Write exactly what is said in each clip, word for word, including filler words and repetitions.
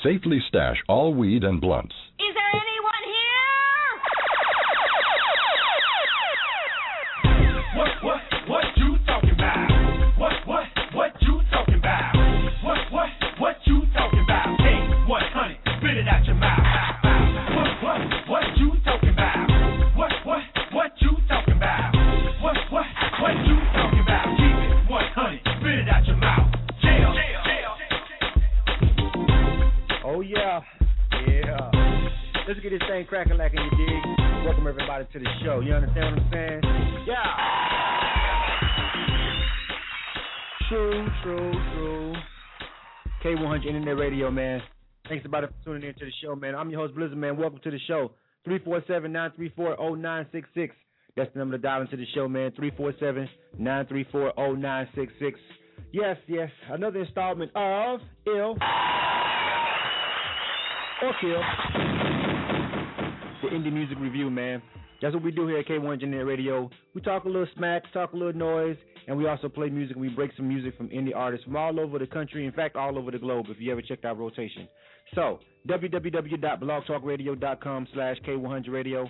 safely stash all weed and blunts. Is there anyone here? What, what, what you talking about? What, what, what you talking about? What, what, what you talking about? K one hundred, spit it out your mouth. What, what, what you talking about? What, what, what you talking about? What, what, what you talking about? Keep it one hundred, spit it out your mouth. Jail, jail, jail. Oh yeah, yeah. Let's get this thing cracking like in you dig. Welcome everybody to the show. You understand what I'm saying? Yeah. True, true, true. K one hundred Internet Radio, man. Thanks everybody for tuning in to the show, man. I'm your host, Blizzard, man. Welcome to the show. three four seven, nine three four, zero nine six six. That's the number to dial into the show, man. three four seven, nine three four, zero nine six six. Yes, yes. Another installment of Ill or Kill, the Indie Music Review, man. That's what we do here at K one hundred Internet Radio. We talk a little smack, talk a little noise, and we also play music. We break some music from indie artists from all over the country, in fact, all over the globe, if you ever checked our rotation. So, www.blogtalkradio.com slash K100radio,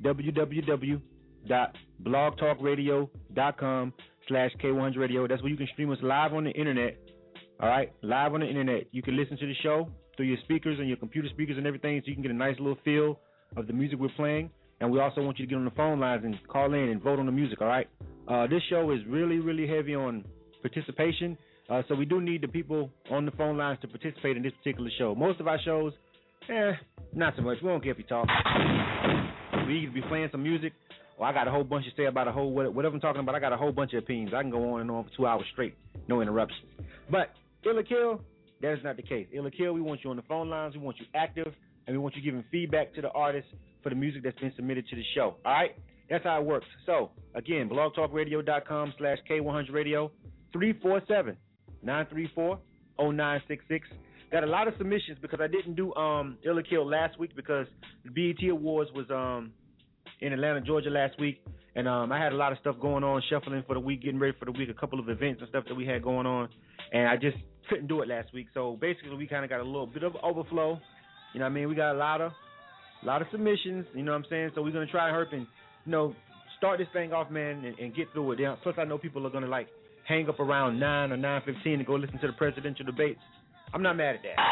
www.blogtalkradio.com slash K100radio. That's where you can stream us live on the internet, all right, live on the internet. You can listen to the show through your speakers and your computer speakers and everything, so you can get a nice little feel of the music we're playing. And we also want you to get on the phone lines and call in and vote on the music, all right? Uh, this show is really, really heavy on participation, uh, so we do need the people on the phone lines to participate in this particular show. Most of our shows, eh, not so much. We don't care if you talk. We either be playing some music, or I got a whole bunch to say about a whole, whatever I'm talking about, I got a whole bunch of opinions. I can go on and on for two hours straight, no interruptions. But Ill or Kill, that is not the case. Ill or Kill, we want you on the phone lines, we want you active, and we want you giving feedback to the artist for the music that's been submitted to the show. All right? That's how it works. So, again, blogtalkradio.com slash K100radio, three four seven, nine three four, zero nine six six. Got a lot of submissions because I didn't do um, Ill or Kill last week because the B E T Awards was um, in Atlanta, Georgia last week, and um, I had a lot of stuff going on, shuffling for the week, getting ready for the week, a couple of events and stuff that we had going on, and I just couldn't do it last week. So, basically, we kind of got a little bit of overflow. You know what I mean? We got a lot of A lot of submissions, you know what I'm saying? So we're going to try to hurry and, you know, start this thing off, man, and, and get through it. Yeah, plus, I know people are going to, like, hang up around nine or nine fifteen to go listen to the presidential debates. I'm not mad at that.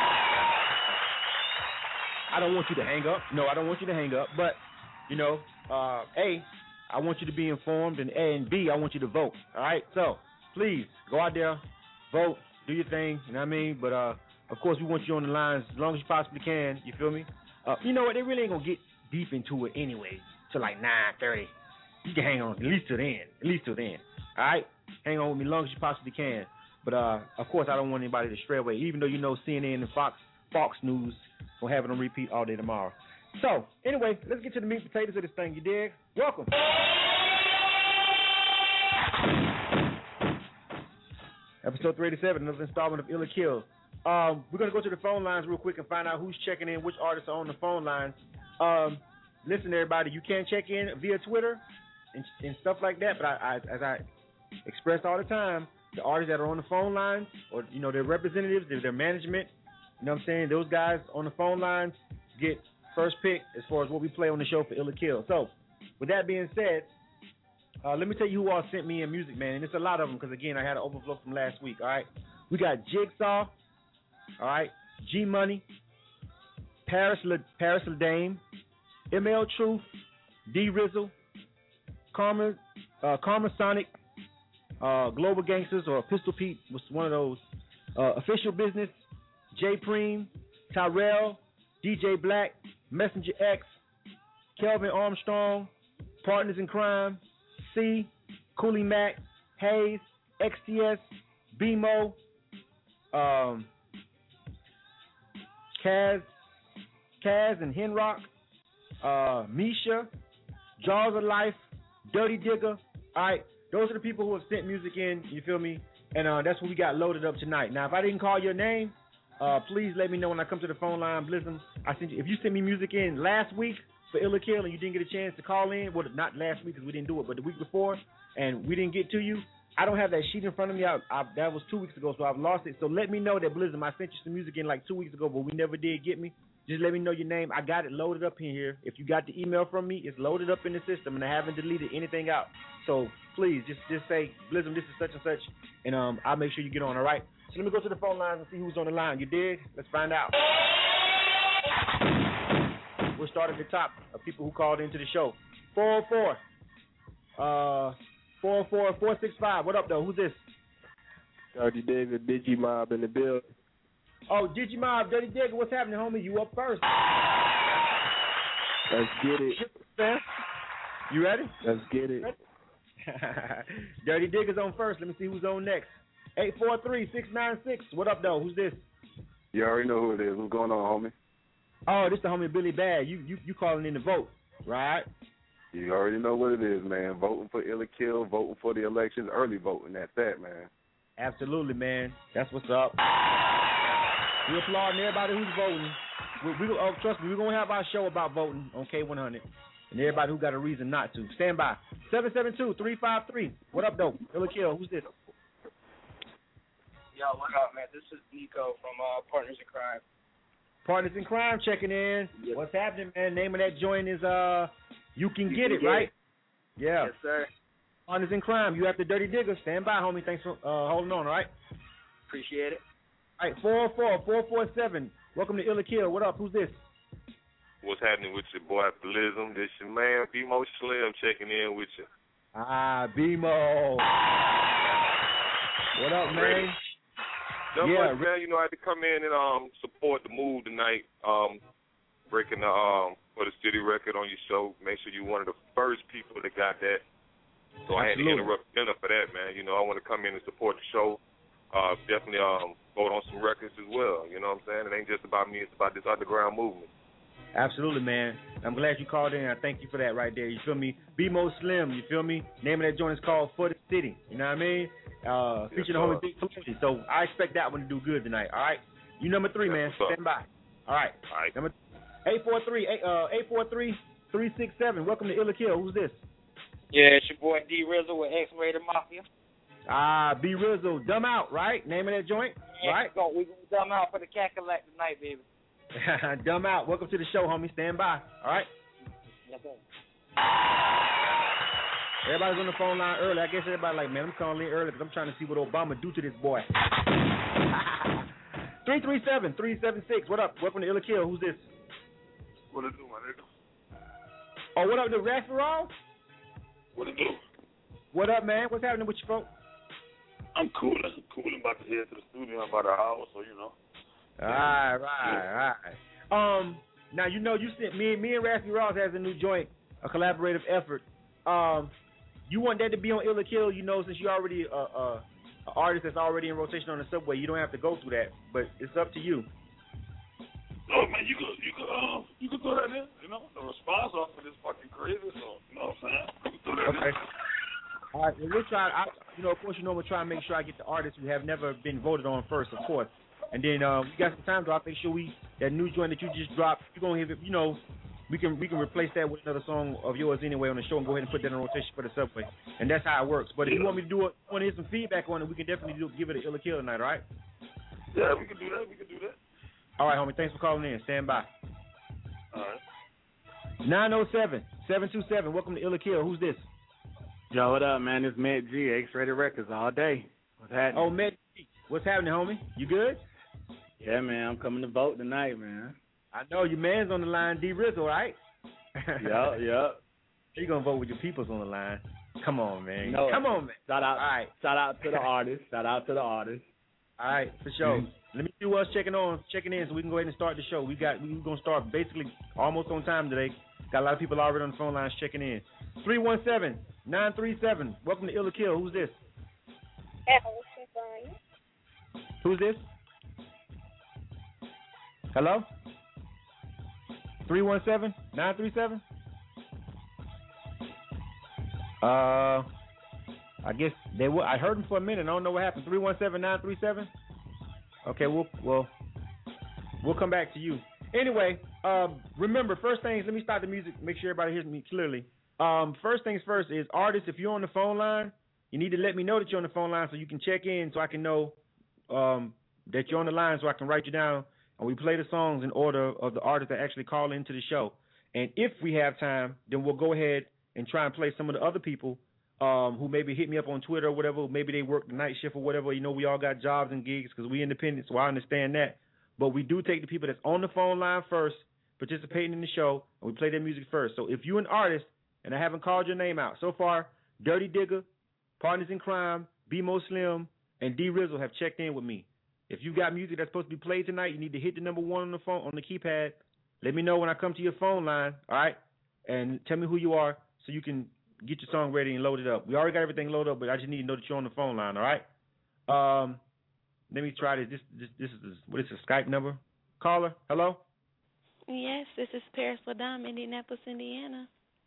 I don't want you to hang up. No, I don't want you to hang up. But, you know, uh, A, I want you to be informed, and A, and B, I want you to vote. All right? So, please, go out there, vote, do your thing, you know what I mean? But, uh, of course, we want you on the lines as long as you possibly can. You feel me? Uh, you know what? They really ain't going to get deep into it anyway till like nine thirty. You can hang on at least till then. At least till then. All right? Hang on with me as long as you possibly can. But, uh, of course, I don't want anybody to stray away, even though you know C N N and Fox Fox News will have it on repeat all day tomorrow. So, anyway, let's get to the meat and potatoes of this thing, you dig? Welcome. Episode three eighty-seven, another installment of Ill or Kill. Um, we're going to go to the phone lines real quick and find out who's checking in, which artists are on the phone lines. Um, listen, everybody, you can check in via Twitter and, and stuff like that, but I, I, as I express all the time, the artists that are on the phone lines or, you know, their representatives, their, their management, you know what I'm saying, those guys on the phone lines get first pick as far as what we play on the show for Ill or Kill. So, with that being said, uh, let me tell you who all sent me in music, man, and it's a lot of them because, again, I had an overflow from last week, all right? We got Jigsaw. All right, G Money, Paris Le, Paris Ladame, M L Truth, D Rizzle, Karma, uh, Karma Sonic, uh, Global Gangsters or Pistol Pete was one of those. Uh, Official Business, J Preem, Tyrell, D J Black, Messenger X, Kelvin Armstrong, Partners in Crime, C, Cooley Mac, Hayes, X T S, B M O, um. Kaz, Kaz and Henrock, uh, Misha, Jaws of Life, Dirty Digger. All right, those are the people who have sent music in. You feel me? And uh, that's what we got loaded up tonight. Now, if I didn't call your name, uh, please let me know when I come to the phone line. Blizzum, I sent you. If you sent me music in last week for Ill or Kill and you didn't get a chance to call in, well, not last week because we didn't do it, but the week before, and we didn't get to you, I don't have that sheet in front of me. I, I, that was two weeks ago, so I've lost it. So let me know that Blizzum, I sent you some music in like two weeks ago, but we never did get me. Just let me know your name. I got it loaded up in here. If you got the email from me, it's loaded up in the system, and I haven't deleted anything out. So please, just just say, Blizzum, this is such and such, and um, I'll make sure you get on, all right? So let me go to the phone lines and see who's on the line. You dig? Let's find out. We'll start at the top of people who called into the show. four oh four. Uh, four oh four, four six five. What up, though? Who's this? Dirty David, Digimob in the building. Oh, Digimob, Dirty Digger, what's happening, homie? You up first. Let's get it. You ready? Let's get it. Dirty Digger's on first. Let me see who's on next. eight four three, six nine six. What up, though? Who's this? You already know who it is. What's going on, homie? Oh, this the homie Billy Bad. You you you calling in to vote, right? You already know what it is, man. Voting for Illa Kill, voting for the elections, early voting. That's that, man. Absolutely, man. That's what's up. We applaud everybody who's voting. We, we oh, trust me, we're gonna have our show about voting on K one hundred, and everybody who got a reason not to. Stand by. seven seven two, three five three. What up, though? Illa Kill. Who's this? Yo, what up, man? This is Nico from uh, Partners in Crime. Partners in Crime checking in. Yes. What's happening, man? Name of that joint is uh, You Can You Get Can It, Get right? It. Yeah. Yes, sir. Partners in Crime. You after Dirty Digger. Stand by, homie. Thanks for uh, holding on, all right? Appreciate it. All right, four oh four, four four seven. Welcome to Illa Kill. What up? Who's this? What's happening with your boy Blizzum? This your man B-Mo Slim checking in with you. Ah, B-Mo. What up, man? Ready. No Yeah, much, man. You know, I had to come in and um support the move tonight. Um, breaking the um for the city record on your show. Make sure you one of the first people that got that. So I had to Absolutely. interrupt dinner for that, man. You know, I want to come in and support the show. Uh, definitely um vote on some records as well. You know what I'm saying? It ain't just about me. It's about this underground movement. Absolutely, man. I'm glad you called in. I thank you for that right there. You feel me? B-Mo Slim, you feel me? Name of that joint is called For the City. You know what I mean? Uh, Yes, featuring the homie sir. Big Floyd. So I expect that one to do good tonight. All right? You number three, man. That's what's up. Stand by. All right. All right. Number eight four three, uh, eight four three, three six seven. Welcome to Illa Kill. Who's this? Yeah, it's your boy D Rizzo with X-Rated Mafia. Ah, B Rizzo. Dumb Out, right? Name of that joint? Yeah, Right? We're going to dumb out for the cat collect tonight, baby. Dumb Out. Welcome to the show, homie. Stand by. All right? Yes, sir. Everybody's on the phone line early. I guess everybody like, man, I'm calling in early because I'm trying to see what Obama do to this boy. three three seven, three seven six. What up? Welcome to Illa Kill. Who's this? What it do, my nigga? Oh, what up, the Rasperall? What it do? What up, man? What's happening with you, folks? I'm cool. I'm cool. I'm about to head to the studio in about an hour, so you know. All right, right, right. Um, now you know you sent me, me and Raspy Ross has a new joint, a collaborative effort. Um, you want that to be on Illa Kill? You know, since you're already a, a, a artist that's already in rotation on the subway, you don't have to go through that. But it's up to you. Oh man, you could you could um you could throw that in. You know, the response off of this fucking crazy. So you know what I'm saying? You could throw that Okay. in. All right, well, we'll try. I, you know, of course, you know, we'll try and make sure I get the artists who have never been voted on first, of course. And then uh, we got some time to I'll make sure we that new joint that you just dropped. You're gonna have it. You know, we can we can replace that with another song of yours anyway on the show and go ahead and put that in rotation for the subway. And that's how it works. But if you want me to do it, want to hear some feedback on it, we can definitely do, give it an Illa Kill tonight. All right. Yeah, we can do that. We can do that. All right, homie. Thanks for calling in. Stand by. All right. nine oh seven, seven two seven. Welcome to Illa Kill. Who's this? Yo, what up, man? It's Matt G, X-Rated Records all day. What's happening? Oh, Matt. What's happening, homie? You good? Yeah, man, I'm coming to vote tonight, man. I know your man's on the line, D Rizzo, right? Yup, yup. You gonna vote with your peoples on the line? Come on, man. No. Come on, man. Shout out, All right. shout out to the artist. Shout out to the artist. All right, for sure. Let me see who else checking on, checking in, so we can go ahead and start the show. We got we're gonna start basically almost on time today. Got a lot of people already on the phone lines checking in. Three one seven nine three seven. Welcome to Illa Kill. Who's this? Who's this? Hello? Three one seven nine three seven. Uh, I guess they were. I heard them for a minute. I don't know what happened. Three one seven nine three seven. Okay, we'll well we'll come back to you. Anyway, um, remember, first things. Let me start the music. Make sure everybody hears me clearly. Um, first things first is artists. If you're on the phone line, you need to let me know that you're on the phone line so you can check in so I can know um, that you're on the line so I can write you down. And we play the songs in order of the artists that actually call into the show. And if we have time, then we'll go ahead and try and play some of the other people um, who maybe hit me up on Twitter or whatever. Maybe they work the night shift or whatever. You know, we all got jobs and gigs because we independent, so I understand that. But we do take the people that's on the phone line first, participating in the show, and we play their music first. So if you're an artist and I haven't called your name out, so far, Dirty Digger, Partners in Crime, B-Mo Slim, and D-Rizzle have checked in with me. If you got music that's supposed to be played tonight, you need to hit the number one on the phone on the keypad. Let me know when I come to your phone line, all right? And tell me who you are so you can get your song ready and load it up. We already got everything loaded up, but I just need to know that you're on the phone line, all right? Um, let me try this. This, this, this is what is a Skype number? Caller, hello? Yes, this is Paris Ladam, Indianapolis, Indiana.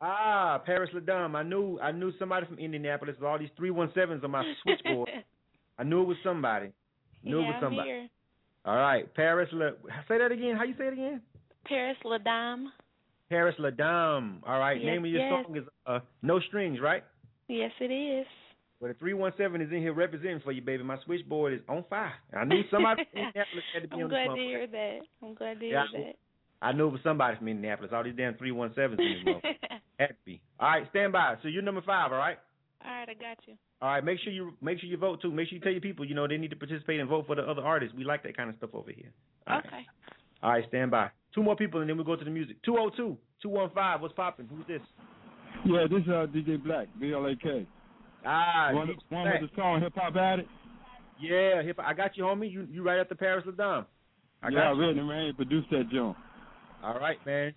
Ah, Paris Ladam. I knew I knew somebody from Indianapolis with all these three one sevens on my switchboard. I knew it was somebody. Knew yeah, it was somebody. I'm here. All right, Paris. La, say that again. How you say it again? Paris Ladam. Paris Ladam. All right. Yes, Name of your yes. song is uh, No Strings, right? Yes, it is. Well, the three one seven is in here representing for you, baby. My switchboard is on fire. I knew somebody from Indianapolis had to be I'm on glad the to hear that. I'm glad to hear yeah, that. I knew it was somebody from Indianapolis. All these damn three one sevens in this motherfucker. Had to be. All right, stand by. So you're number five, all right? All right, I got you. All right, make sure you make sure you vote too. Make sure you tell your people, you know, they need to participate and vote for the other artists. We like that kind of stuff over here. All okay. Right. All right, stand by. Two more people and then we'll go to the music. two oh two, two one five, what's popping? Who's this? Yeah, this is uh, D J Black, B L A K. Ah, one, D J one Black. with the song Hip Hop Addict. Yeah, hip I got you, homie. You you right after Paris Ladam. I yeah, got I you. read it, man. He produced that joint. All right, man.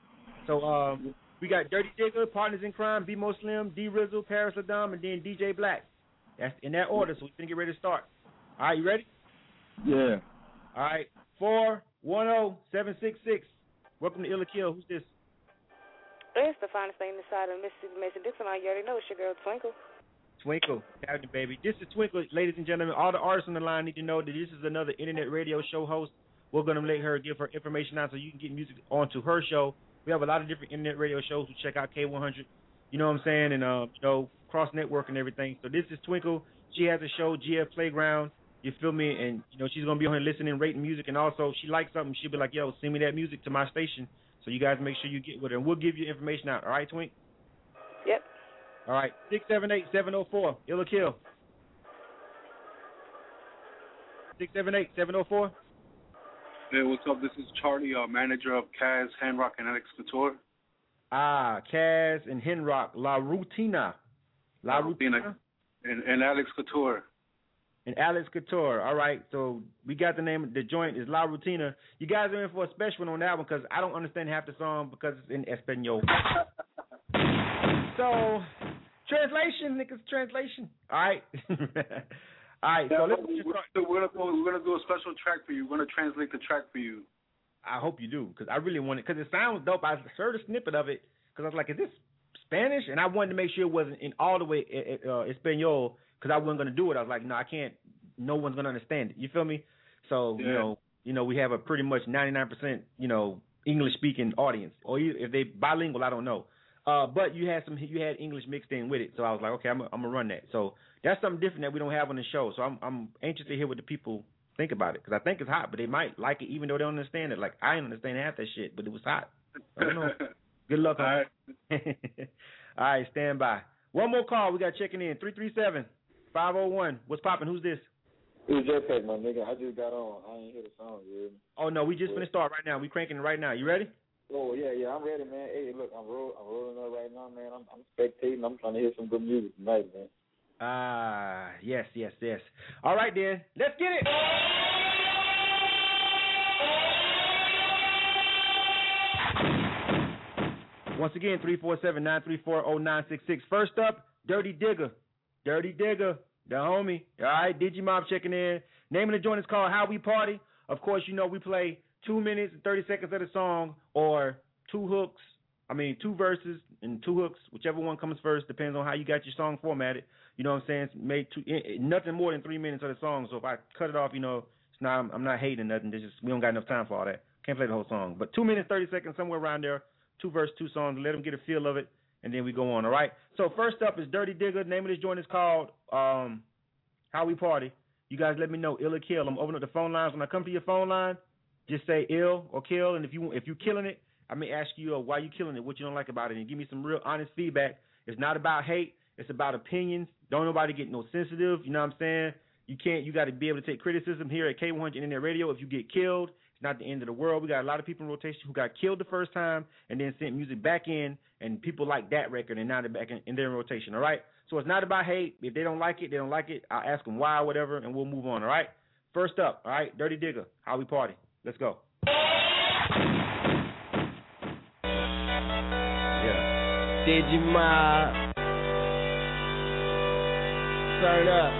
So um, we got Dirty Digger, Partners in Crime, B-Mo Slim, D-Rizzle, Paris Ladam, and then D J Black. That's in that order, so we can get ready to start. All right, you ready? Yeah. All right, four one zero seven six six. Welcome to Illa Kill. Who's this? It's the finest thing inside of Mississippi Mason Dixon. You already know it's your girl Twinkle. Twinkle, Captain Baby. This is Twinkle, ladies and gentlemen. All the artists on the line need to know that this is another internet radio show host. We're going to let her give her information out so you can get music onto her show. We have a lot of different internet radio shows who check out K one hundred, you know what I'm saying, and, uh, you know, cross-network and everything. So this is Twinkle. She has a show, G F Playground, you feel me, and, you know, she's going to be on here listening, rating music, and also she likes something, she'll be like, yo, send me that music to my station. So you guys make sure you get with her, and we'll give you information out. All right, Twink? Yep. All right, six seven eight, seven oh four, Illa Kill. six seven eight, seven oh four. Hey, what's up? This is Charlie, uh, manager of Kaz, Henrock, and Alex Couture. Ah, Kaz and Henrock, La Rutina. La Rutina. And, and Alex Couture. And Alex Couture. All right, so we got the name of the joint is La Rutina. You guys are in for a special one on that one because I don't understand half the song because it's in Espanol. So, translation, niggas, translation. All right. All right, yeah, so let's we're, we're, we're, gonna, we're gonna do a special track for you. We're gonna translate the track for you. I hope you do, because I really want it, because it sounds dope. I heard a snippet of it, because I was like, is this Spanish? And I wanted to make sure it wasn't in all the way uh, Espanol, because I wasn't gonna do it. I was like, no, I can't. No one's gonna understand it. You feel me? So yeah. you know, you know, we have a pretty much ninety-nine percent, you know, English speaking audience, or if they bilingual, I don't know. Uh, but you had some, you had English mixed in with it, so I was like, okay, I'm, I'm gonna run that. So that's something different that we don't have on the show. So I'm, I'm anxious to hear what the people think about it, because I think it's hot, but they might like it even though they don't understand it. Like I didn't understand half that shit, but it was hot. I don't know. Good luck on it. All right, stand by. One more call. We got checking in. three three seven, five oh one. What's popping? Who's this? It's Jetpack, my nigga. I just got on. I ain't hear the song, you Oh no, we just finna start right now. We cranking it right now. You ready? Oh, yeah, yeah, I'm ready, man. Hey, look, I'm, roll, I'm rolling up right now, man. I'm, I'm spectating. I'm trying to hear some good music tonight, man. Ah, uh, yes, yes, yes. All right, then. Let's get it. Once again, three four seven, nine three four, oh nine six six. First up, Dirty Digger. Dirty Digger, the homie. All right, Digimob checking in. Name of the joint is called How We Party. Of course, you know we play two minutes and thirty seconds of the song, or two hooks, I mean, two verses and two hooks, whichever one comes first, depends on how you got your song formatted. You know what I'm saying? It's made two, nothing more than three minutes of the song, so if I cut it off, you know, it's not, I'm not hating nothing. There's just, we don't got enough time for all that. Can't play the whole song. But two minutes, thirty seconds, somewhere around there, two verse, two songs, let them get a feel of it, and then we go on, all right? So first up is Dirty Digger. The name of this joint is called um, How We Party. You guys let me know, ill or kill. I'm opening up the phone lines. When I come to your phone line, just say ill or kill, and if you if you're killing it, I may ask you uh, why you killing it, what you don't like about it, and give me some real honest feedback. It's not about hate. It's about opinions. Don't nobody get no sensitive. You know what I'm saying? You can't. You got to be able to take criticism here at K one hundred Internet Radio. If you get killed, it's not the end of the world. We got a lot of people in rotation who got killed the first time and then sent music back in, and people like that record, and now they're back in, in their rotation. All right. So it's not about hate. If they don't like it, they don't like it. I'll ask them why or whatever, and we'll move on. All right. First up, all right, Dirty Digger, How We Party. Let's go. Yeah. Digimob. Turn up.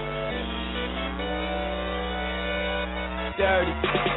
Dirty.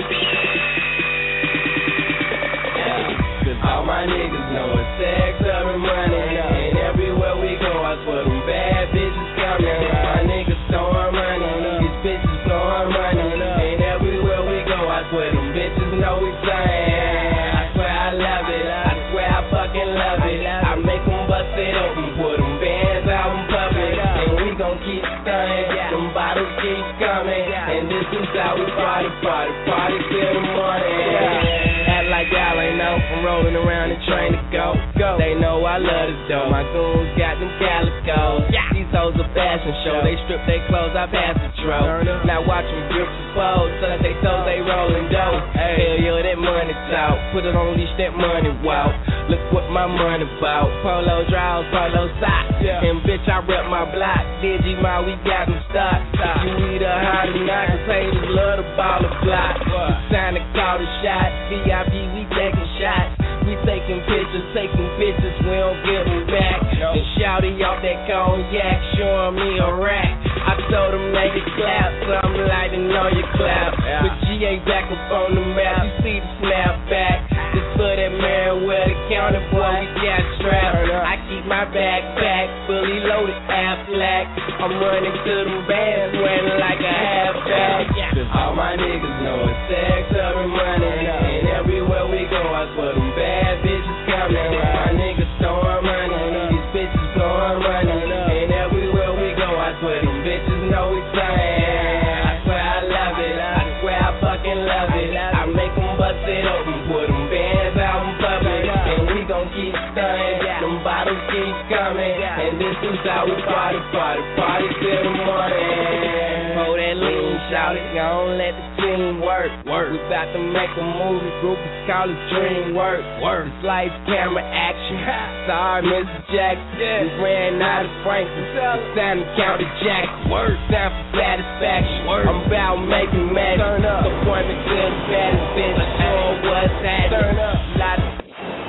Yeah. All my niggas know it's sex, love, and money. And everywhere we go, I swear them bad bitches coming. My niggas throwing money. These bitches blowing money. And everywhere we go, I swear them bitches know we playing. I swear I love it. I swear I fucking love it. I make them bust it open, put them bands out in public. And we gon' keep stunning. Them bottles keep coming. And this is how we party, party, party till the morning. Act like y'all ain't know I'm rolling around and train to go. Go. They know I love this dough. My goons got them calicos. Yeah. These hoes a fashion show. They strip their clothes, I pass the tro. Now watch them grip the pose. So that they toes, they rolling dough. Hell yo, that money talk. Put it on leash, that money walk. Look what my money bout. Polo draws, polo socks. Yeah. And bitch, I rep my block. Digimob, we got them stock. You either hot or not, cause haters love the ball of block. It's time to call the shot. V I P, we taking shots. We taking pictures, taking pictures, we don't give them back. And shouty off that cognac, showing me a rack. I told them they could clap, so I'm lighting on your clap. But G A back up on the map, you see the snap back. Just for that Meriwether County boy, we got strapped. I keep my backpack fully loaded, half black. I'm running to them bands, wearing like a halfback. All my niggas know it's sex, love, and money. And everywhere we go, I swear them bad bitches coming. My niggas throwing money, these bitches blowing money. And everywhere we go, I swear them bitches know we playing. I swear I love it, I swear I fucking love it. I make them bust it open, put them bands out in public. And we gon' keep stunning, them bottles keep coming. And this is how we party, party, party till the morning. Hold that lean, shout it, gon' let the team work. Work. We bout to make a movie, group is called it Dream Work. Work. It's lights, camera, action. Sorry, Mister Jackson. Yeah. We ran out of Franklin. It's time to count the jacks. Work. Time for satisfaction. Work. I'm about making magic. Turn up. Appointment to the baddest bitch. Sure what's happening. Turn up. Lot of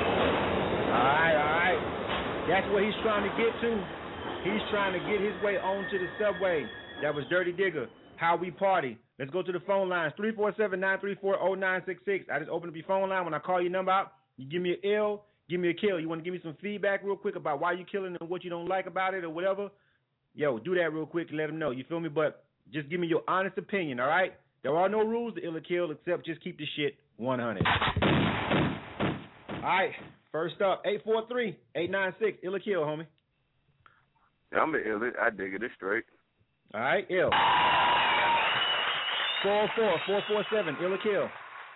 all right, all right. That's what he's trying to get to. He's trying to get his way onto the subway. That was Dirty Digger, How We Party. Let's go to the phone lines, three four seven, nine three four, zero nine six six. I just opened up your phone line. When I call your number out, you give me an ill, give me a kill. You want to give me some feedback real quick about why you killing and what you don't like about it or whatever? Yo, do that real quick and let them know. You feel me? But just give me your honest opinion, all right? There are no rules to ill or kill except just keep the shit one hundred. All right, first up, eight four three, eight nine six, ill or kill, homie. Yeah, I'm an ill. I dig it. It's straight. All right, ill. four oh four, four four seven, ill or kill.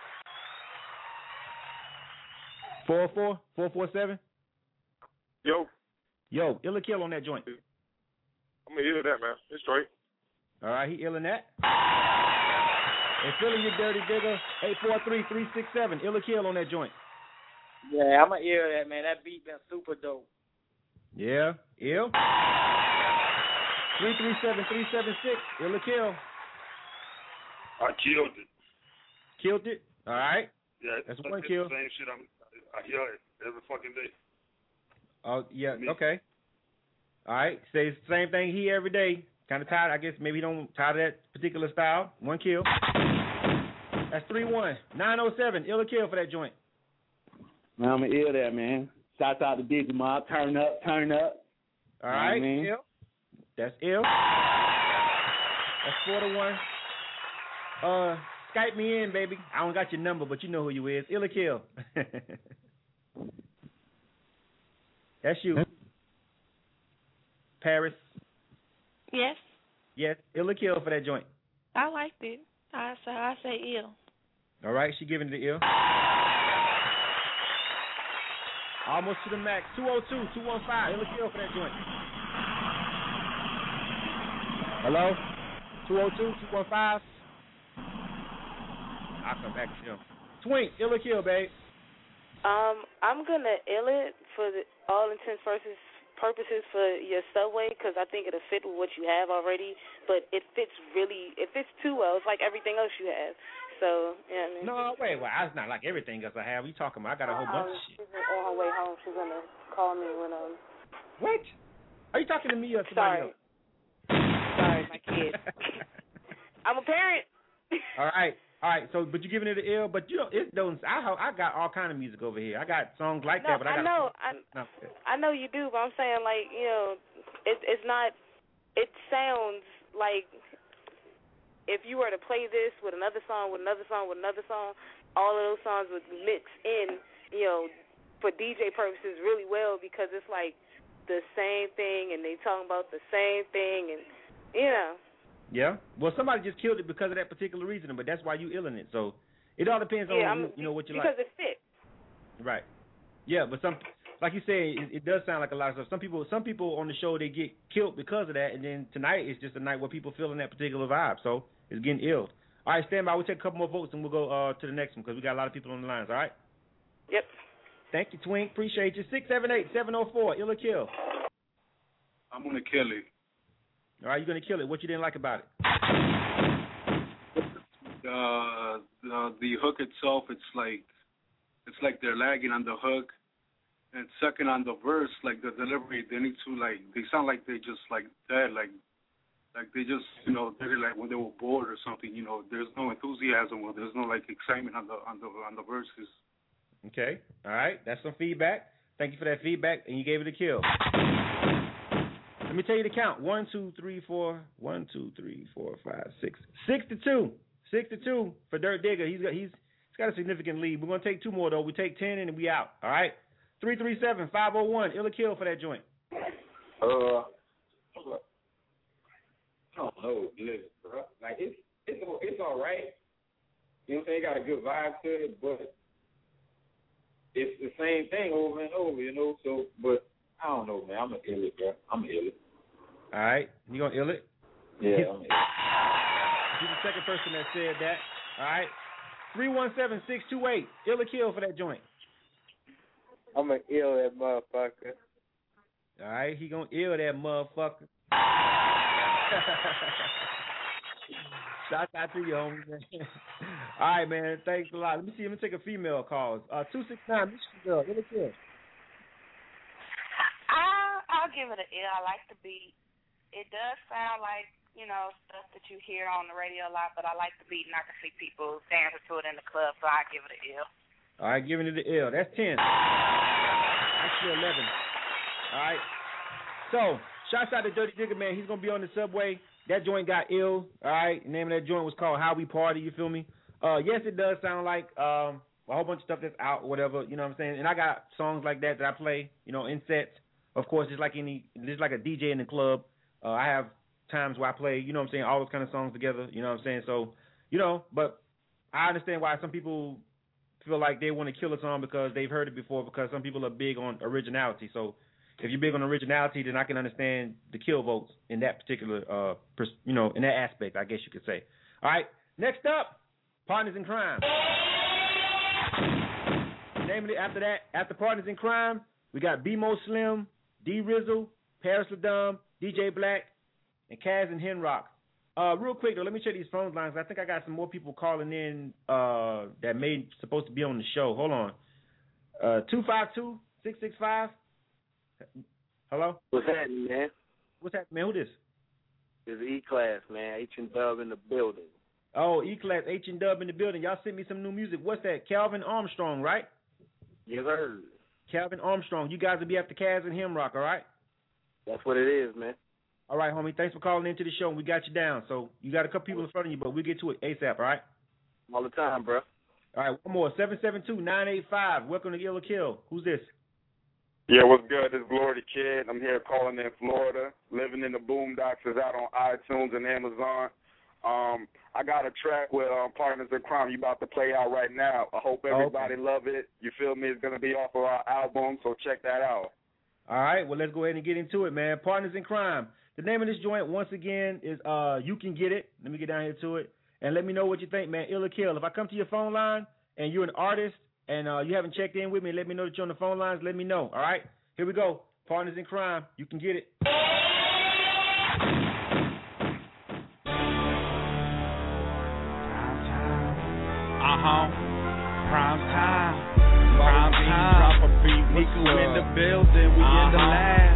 four oh four, four four seven. Yo. Yo, ill or kill on that joint. I'm going to hear that, man. It's straight. All right, he ill in that. And Philly, you Dirty Digger, eight four three, three six seven, ill or kill on that joint. Yeah, I'm going to hear that, man. That beat been super dope. Yeah, ill. three three seven, three seven six, ill or kill. I killed it. Killed it? All right. Yeah, that's one kill. The same shit. I'm, I hear it every fucking day. Oh, yeah, okay. All right. Says the same thing he every day. Kind of tired. I guess maybe he don't tired of that particular style. One kill. That's three one. nine oh seven, ill or kill for that joint. Man, I'm going to ill that, man. Shouts out to Digimob. Turn up, turn up. All right, you know I mean? ill. That's ill. That's four to one. Uh, Skype me in, baby. I don't got your number, but you know who you is. Ill or kill. That's you. Paris? Yes. Yes. Ill or kill for that joint? I liked it. I say I say ill. All right, she giving it the ill. Almost to the max. two oh two, two one five. Ill or kill for that joint? Hello? two oh two, two one five. I'll come back to him. Twink, ill or kill, babe? Um, I'm gonna ill it for the, all intents purposes purposes for your Subway because I think it'll fit with what you have already. But it fits really, it fits too well. It's like everything else you have. So, you know what I mean? No, wait, well, it's not like everything else I have. We talking about? I got a whole um, bunch of shit. She's on her way home. She's gonna call me when um. What? Are you talking to me or somebody Sorry. else? Sorry, my kid. I'm a parent. All right. All right, so but you giving it an ill, but you know it don't. I I got all kind of music over here. I got songs like no, that, but I, I got know, I, no. I know you do, but I'm saying like you know, it, it's not. It sounds like if you were to play this with another song, with another song, with another song, all of those songs would mix in, you know, for D J purposes really well because it's like the same thing and they talking about the same thing and you know. Yeah. Well, somebody just killed it because of that particular reason, but that's why you illing it. So it all depends on yeah, you, I'm, you know what you because like. Because it fits. Right. Yeah, but some, like you say, it, it does sound like a lot of stuff. Some people, some people on the show they get killed because of that, and then tonight is just a night where people feeling that particular vibe. So it's getting ill. All right, stand by. We'll take a couple more votes and we'll go uh, to the next one because we got a lot of people on the lines. All right. Yep. Thank you, Twink. Appreciate you. Six seven eight seven zero four. Ill or kill. I'm gonna kill it. All right, you're gonna kill it. What you didn't like about it? Uh, the the hook itself, it's like it's like they're lagging on the hook, and second on the verse, like the delivery, they need to like they sound like they just like dead, like like they just you know they're like when they were bored or something. You know, there's no enthusiasm or there's no like excitement on the on the on the verses. Okay, all right, that's some feedback. Thank you for that feedback, and you gave it a kill. Let me tell you the count. One, two, three, four. One, two, three, four, five, six. Six to two. Six to two for Dirt Digger. He's got he's he's got a significant lead. We're gonna take two more though. We take ten and we out. All right. Three three seven five zero one. Ill or kill for that joint. Uh, I don't know, listen, bro. Like it's it's it's all right. You know what I'm saying? It got a good vibe to it, but it's the same thing over and over. You know. So, but I don't know, man. I'm gonna ill it, bro. I'm gonna ill it. All right. You gonna ill it? Yeah. I'm ill it. You're the second person that said that. All right. three one seven six two eight. Ill or kill for that joint. I'm going to ill that motherfucker. All right. He going to ill that motherfucker. Shout out to you, homie, man. All right, man. Thanks a lot. Let me see. Let me take a female call. Uh, two six nine, Michigan girl. Ill or kill. I, I'll give it an ill. I like the beat. It does sound like, you know, stuff that you hear on the radio a lot, but I like the beat and I can see people dancing to it in the club, so I give it an ill. All right, giving it the ill. That's ten. Actually eleven. All right. So, shouts out to Dirty Digger, man. He's going to be on the subway. That joint got ill. All right. The name of that joint was called How We Party, you feel me? Uh, yes, it does sound like um, a whole bunch of stuff that's out or whatever, you know what I'm saying? And I got songs like that that I play, you know, in sets. Of course, just like any, just like a D J in the club. Uh, I have times where I play, you know what I'm saying, all those kind of songs together, you know what I'm saying? So, you know, but I understand why some people feel like they want to kill a song because they've heard it before, because some people are big on originality. So if you're big on originality, then I can understand the kill votes in that particular, uh, pers- you know, in that aspect, I guess you could say. All right, next up, Partners in Crime. Name of it after that, after Partners in Crime, we got B-Mo Slim, D-Rizzle, Paris Ladam, D J Black, and Kaz and Henrock. Uh, real quick, though, let me check these phone lines. I think I got some more people calling in uh, that may supposed to be on the show. Hold on. Uh, two five two, six six five. Hello? What's happening, man? What's happening, man? Who this? It's E-Class, man. H and Dub in the building. Oh, E-Class, H and Dub in the building. Y'all sent me some new music. What's that? Calvin Armstrong, right? Yes, sir. Calvin Armstrong. You guys will be after Kaz and Henrock, all right? That's what it is, man. All right, homie. Thanks for calling into the show. We got you down. So you got a couple people in front of you, but we'll get to it ASAP, all right? All the time, bro. All right, one more. seven seven two, nine eight five. Welcome to Ill or Kill. Who's this? Yeah, what's good? This is Glory the Kid. I'm here calling in Florida. Living in the Boondocks is out on iTunes and Amazon. Um, I got a track with um, Partners in Crime you about to play out right now. I hope everybody Okay. love it. You feel me? It's going to be off of our album, so check that out. All right, well, let's go ahead and get into it, man. Partners in Crime. The name of this joint, once again, is uh, You Can Get It. Let me get down here to it. And let me know what you think, man. Ill or Kill. If I come to your phone line and you're an artist and uh, you haven't checked in with me, let me know that you're on the phone lines. Let me know, all right? Here we go. Partners in Crime. You Can Get It. Uh-huh. Prime time. Prime time. Nico in the building. We in the lab.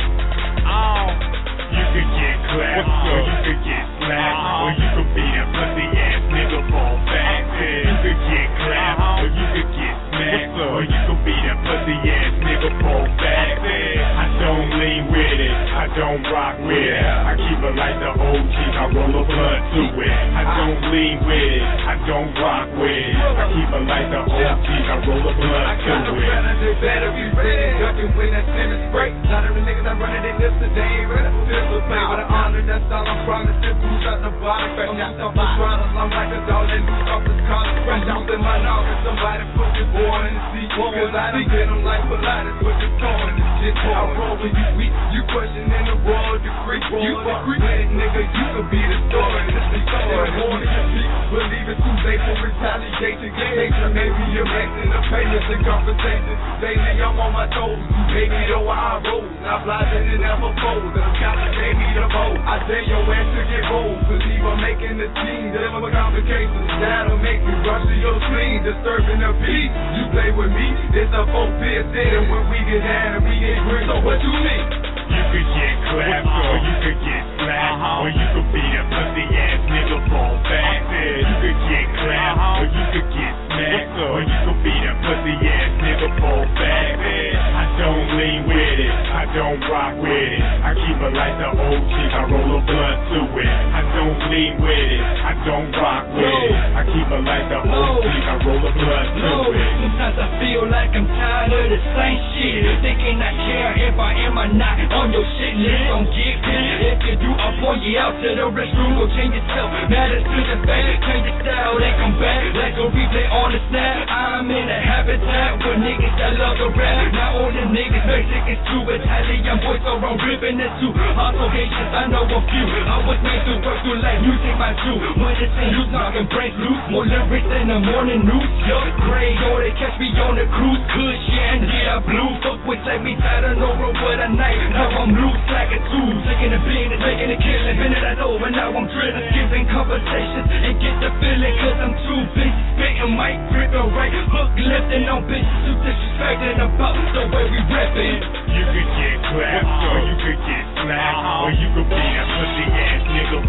Oh. You could get clapped, or you could get slapped, or you could be that pussy ass nigga fall back. You could get clapped, or you could get smacked, or you could be that pussy ass nigga fall back. I don't lean with it, I don't rock with it. I keep it like the O Gs, I roll a blunt to it. I don't lean with it, I don't rock with it. I keep it like the O Gs, I roll a blunt to it. They better be ready, ducking when that sentence break. Not every nigga that running their lips today ain't ready for this to pay. But I honor that's all I'm promised. This who's at the bottom. Fresh out the bottles, I'm like a dog that loose off this collar. Fresh out in my noggin, somebody put this boy in the seat. Cause I done get them like Pilates, put this torn in this shit. I roll when you weak, you questioning the royal decree. You fuck with it, nigga, you could be the story. This is the story. Morning to speak, believe it's too late for retaliation. Hatred, maybe you're making the payments and conversation. Daily, I'm on my toes. Baby, though I roll. Not blinded and never fold. And I'm counting, gave me the vote. I dare your ass to get bold. Believe I'm making the team. Deliver complications. That'll make me rush to your spleen. Disturbing the peace. You play with me. It's a full fear sitting when we get down and we get green. So what you mean? You could get clapped, or you could get slapped, or you could be that pussy ass nigga fall back. You could get clapped, or you could get smacked, or you could be that pussy ass nigga fall back. I don't lean with it, I don't rock with it. I keep it like the O Gs, I roll a blunt to it. I don't lean with it, I don't rock with it. I keep it like the O Gs, I roll a blunt to it. Sometimes I feel like I'm tired of the same shit. Thinking I care if I am or not on your shit list. Don't get pissed. If you do, I'll point you out to the restroom. Go change yourself. Matters to the face. Change your style, they come back. Like a replay on the snap. I'm in a habitat with niggas that love to rap. Not all the niggas basic is true. Italian boys are on ribbon and two. Also Haitians, I know a few. I was made to work through like music, my shoe. When it's in use, knocking brains loose. More lyrics in the morning news. Yo, gray, yo, they catch me on the cruise. Good shit, and yeah, blue. Fuck with like me, tired of no road with a knife. Now I'm loose like a tool. Taking a business, making a killing. Been it I know, and now I'm drilling. Giving conversations and get the feeling. Cause I'm too busy spitting, mic gripping right. Hook lifting on bitches who disrespecting about the way we reppin'. You could get clapped, or you could get slapped, or you could be that pussy ass nigga.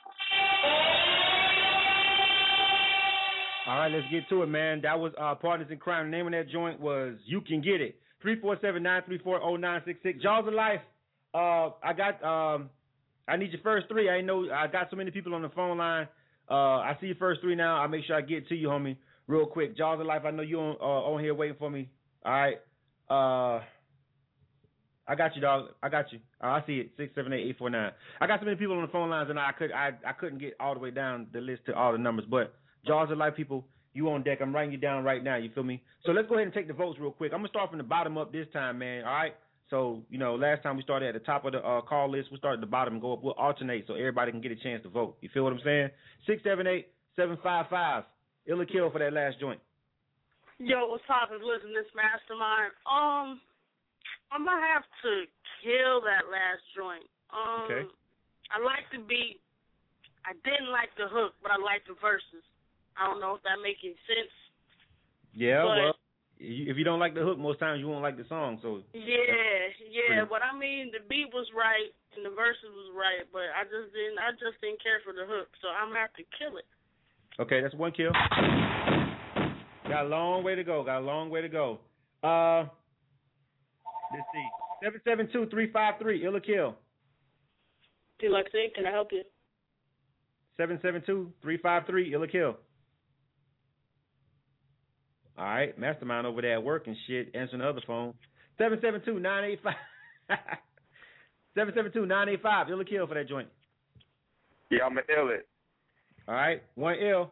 All right, let's get to it, man. That was uh, Partners in Crime. The name of that joint was You Can Get It. three four seven, nine three four, zero nine six six. Jaws of Life. Uh, I got. Um, I need your first three. I know I got so many people on the phone line. Uh, I see your first three now. I'll make sure I get to you, homie, real quick. Jaws of Life. I know you on uh, on here waiting for me. All right. Uh, I got you, dog. I got you. Uh, I see it. Six seven eight eight four nine. I got so many people on the phone lines, and I could I I couldn't get all the way down the list to all the numbers. But Jaws of Life, people, you on deck. I'm writing you down right now. You feel me? So let's go ahead and take the votes real quick. I'm gonna start from the bottom up this time, man. All right. So you know, last time we started at the top of the uh, call list. We'll start at the bottom and go up. We'll alternate so everybody can get a chance to vote. You feel what I'm saying? Six seven eight seven five five. Ill or Kill for that last joint. Yo, what's poppin'? Listen, this Mastermind. Um, I'm gonna have to kill that last joint. Um, Okay. I like the beat. I didn't like the hook, but I like the verses. I don't know if that makes any sense. Yeah, but, well, you, if you don't like the hook, most times you won't like the song. So yeah, yeah. pretty- But I mean, the beat was right and the verses was right, but I just didn't. I just didn't care for the hook, so I'm gonna have to kill it. Okay, that's one kill. Got a long way to go. Got a long way to go. Uh, let's see. Seven seven two three five three. Ill or Kill. Lexi, can I help you? Seven seven two three five three. Ill or Kill. All right, Mastermind over there at work and shit, answering the other phone. seven seven two, nine eight five. seven seven two, nine eight five. Ill or kill for that joint. Yeah, I'm going to ill it. All right. One ill.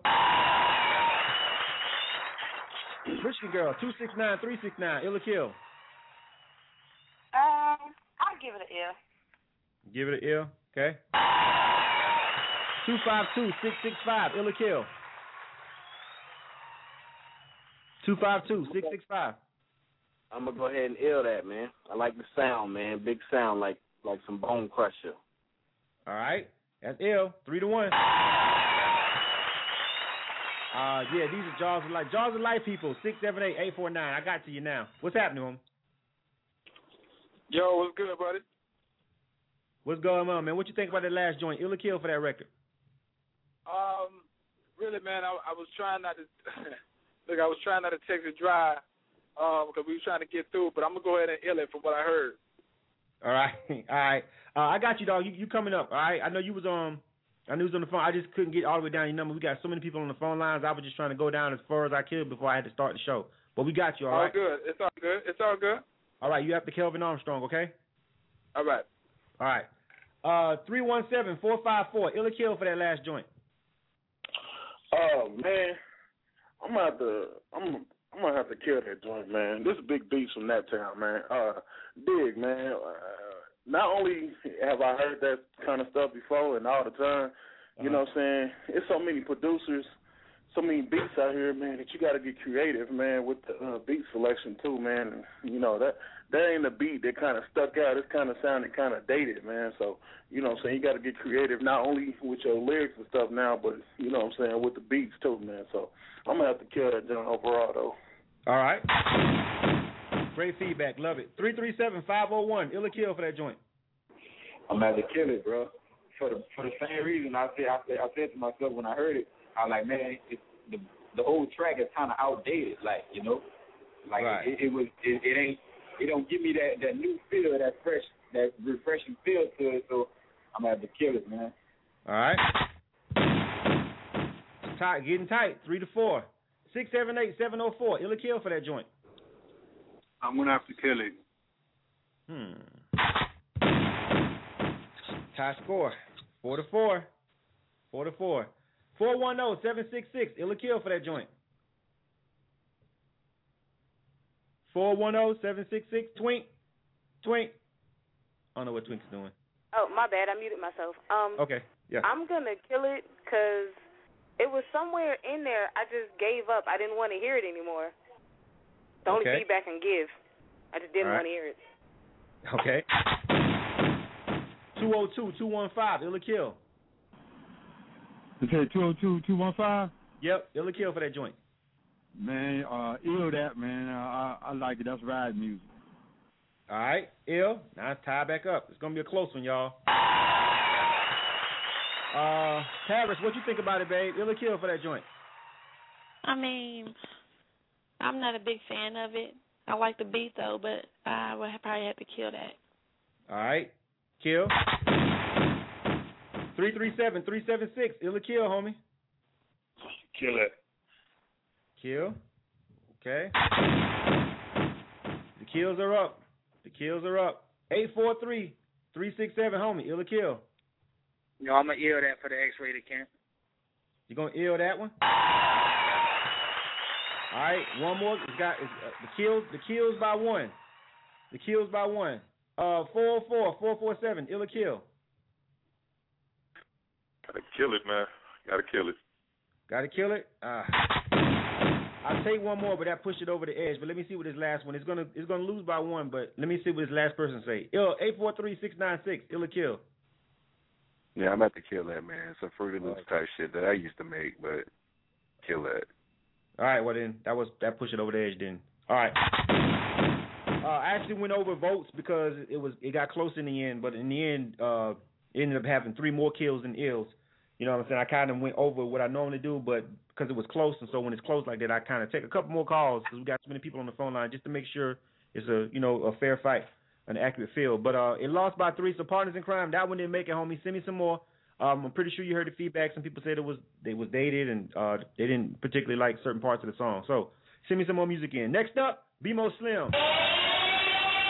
Michigan girl, two six nine, three six nine. Ill or kill? Um, I'll give it an ill. Give it an ill. Okay. two five two, six six five. Ill or kill? two five two, six six five. I'm gonna go ahead and ill that, man. I like the sound, man. Big sound, like like some Bone Crusher. All right, that's ill. Three to one. Uh, yeah, these are Jaws of Life. Jaws of Life people. Six seven eight eight four nine. I got to you now. What's happening, homie? Yo, what's good, buddy? What's going on, man? What you think about that last joint? Ill or kill for that record? Um, really, man, I, I was trying not to look. I was trying not to text it dry, um, because we were trying to get through. But I'm gonna go ahead and ill it from what I heard. All right, all right. Uh, I got you, dog. You, you coming up? All right. I know you was um. I knew it was on the phone. I just couldn't get all the way down your number. We got so many people on the phone lines. I was just trying to go down as far as I could before I had to start the show. But we got you, all all right? good. It's all good. It's all good. All right. You have to Kelvin Armstrong, okay? All right. All right. Uh, three one seven, four five four. Ill or kill for that last joint? Oh man, I'm gonna have to. I'm. I'm gonna have to kill that joint, man. This is Big Beats from that town, man. Uh, Dig, man. Uh, not only have I heard that kind of stuff before and all the time, you uh-huh. know what I'm saying? It's so many producers, so many beats out here, man, that you got to get creative, man, with the uh, beat selection too, man. And, you know, that that ain't a beat that kind of stuck out. It kind of sounded kind of dated, man. So, you know what I'm saying? You got to get creative not only with your lyrics and stuff now, but, you know what I'm saying, with the beats too, man. So I'm going to have to kill that joint overall, though. All right. Great feedback. Love it. three three seven, five oh one. Ill or kill for that joint? I'm going to have to kill it, bro. For the for the same reason I said, I said, I said to myself when I heard it, I was like, man, it, the the old track is kind of outdated, like, you know? Like, right. it, it was, it, it ain't, it don't give me that, that new feel, that fresh, that refreshing feel to it, so I'm going to have to kill it, man. All right. Tight, getting tight. Three to four. Six seven eight seven oh four. Ill or kill for that joint? I'm gonna have to kill it. Hmm. Tie score. Four to four. Four to four. Four one zero seven six six. Ill or kill for that joint? Four one zero seven six six. Twink. Twink. I don't know what Twink's doing. Oh, my bad. I muted myself. Um. Okay. Yeah. I'm gonna kill it because it was somewhere in there. I just gave up. I didn't want to hear it anymore. The only okay. feedback I can give. I just didn't right. want to hear it. Okay. two oh two, two one five. Ill or kill? You said two oh two, two one five? Yep. Ill or kill for that joint? Man, uh, ill that, man. Uh, I, I like it. That's ride music. All right. Ill. Now it's tied back up. It's going to be a close one, y'all. Uh, Paris, what you think about it, babe? Ill or kill for that joint? I mean, I'm not a big fan of it. I like the beat, though, but I would probably have to kill that. All right. Kill. three three seven, three seven six. Ill or kill, homie? Kill it. Kill. Okay. The kills are up. The kills are up. eight four three, three six seven, homie. Ill or kill? No, I'm going to ill that for the X-rated Kent. You going to ill that one? All right, one more. It's got it's, uh, the kills. The kills by one. The kills by one. Uh, four four four four seven. Ill or kill? Gotta kill it, man. Gotta kill it. Gotta kill it. Uh, I'll take one more, but that pushed it over the edge. But let me see what this last one is gonna. It's gonna lose by one, but let me see what this last person say. Ill eight four three six nine six. Ill or kill? Yeah, I'm about to kill that, man. It's a Fruity Loops type shit that I used to make, but kill that. All right, well then that was that pushed it over the edge. Then all right. Uh, I actually went over votes because it was it got close in the end, but in the end, uh, it ended up having three more kills than ills. You know what I'm saying? I kind of went over what I normally do, but because it was close, and so when it's close like that, I kind of take a couple more calls because we got so many people on the phone line just to make sure it's a you know a fair fight, an accurate field. But uh, it lost by three. So Partners in Crime, that one didn't make it, homie. Send me some more. Um, I'm pretty sure you heard the feedback. Some people said it was they was dated and uh, they didn't particularly like certain parts of the song. So send me some more music in. Next up, B-Mo Slim.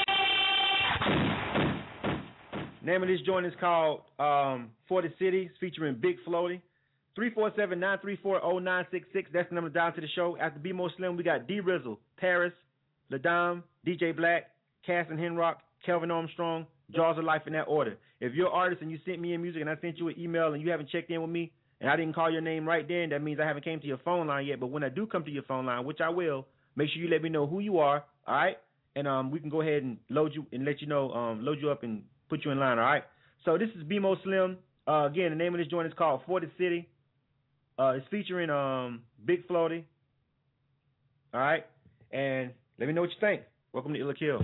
Name of this joint is called um, For the City. It's featuring Big Floaty. three four seven, nine three four, zero nine six six. That's the number down to the show. After B-Mo Slim, we got D-Rizzle, Paris, Ladam, D J Black, Cass and Henrock, Kelvin Armstrong, Jaws of Life in that order. If you're an artist and you sent me in music and I sent you an email and you haven't checked in with me and I didn't call your name right then, that means I haven't came to your phone line yet. But when I do come to your phone line, which I will, make sure you let me know who you are, all right? And um, we can go ahead and load you and let you know, um, load you up and put you in line, all right? So this is B-Mo Slim. Uh, again, the name of this joint is called For the City. Uh, it's featuring um, Big Floaty. All right? And let me know what you think. Welcome to Ill or Kill.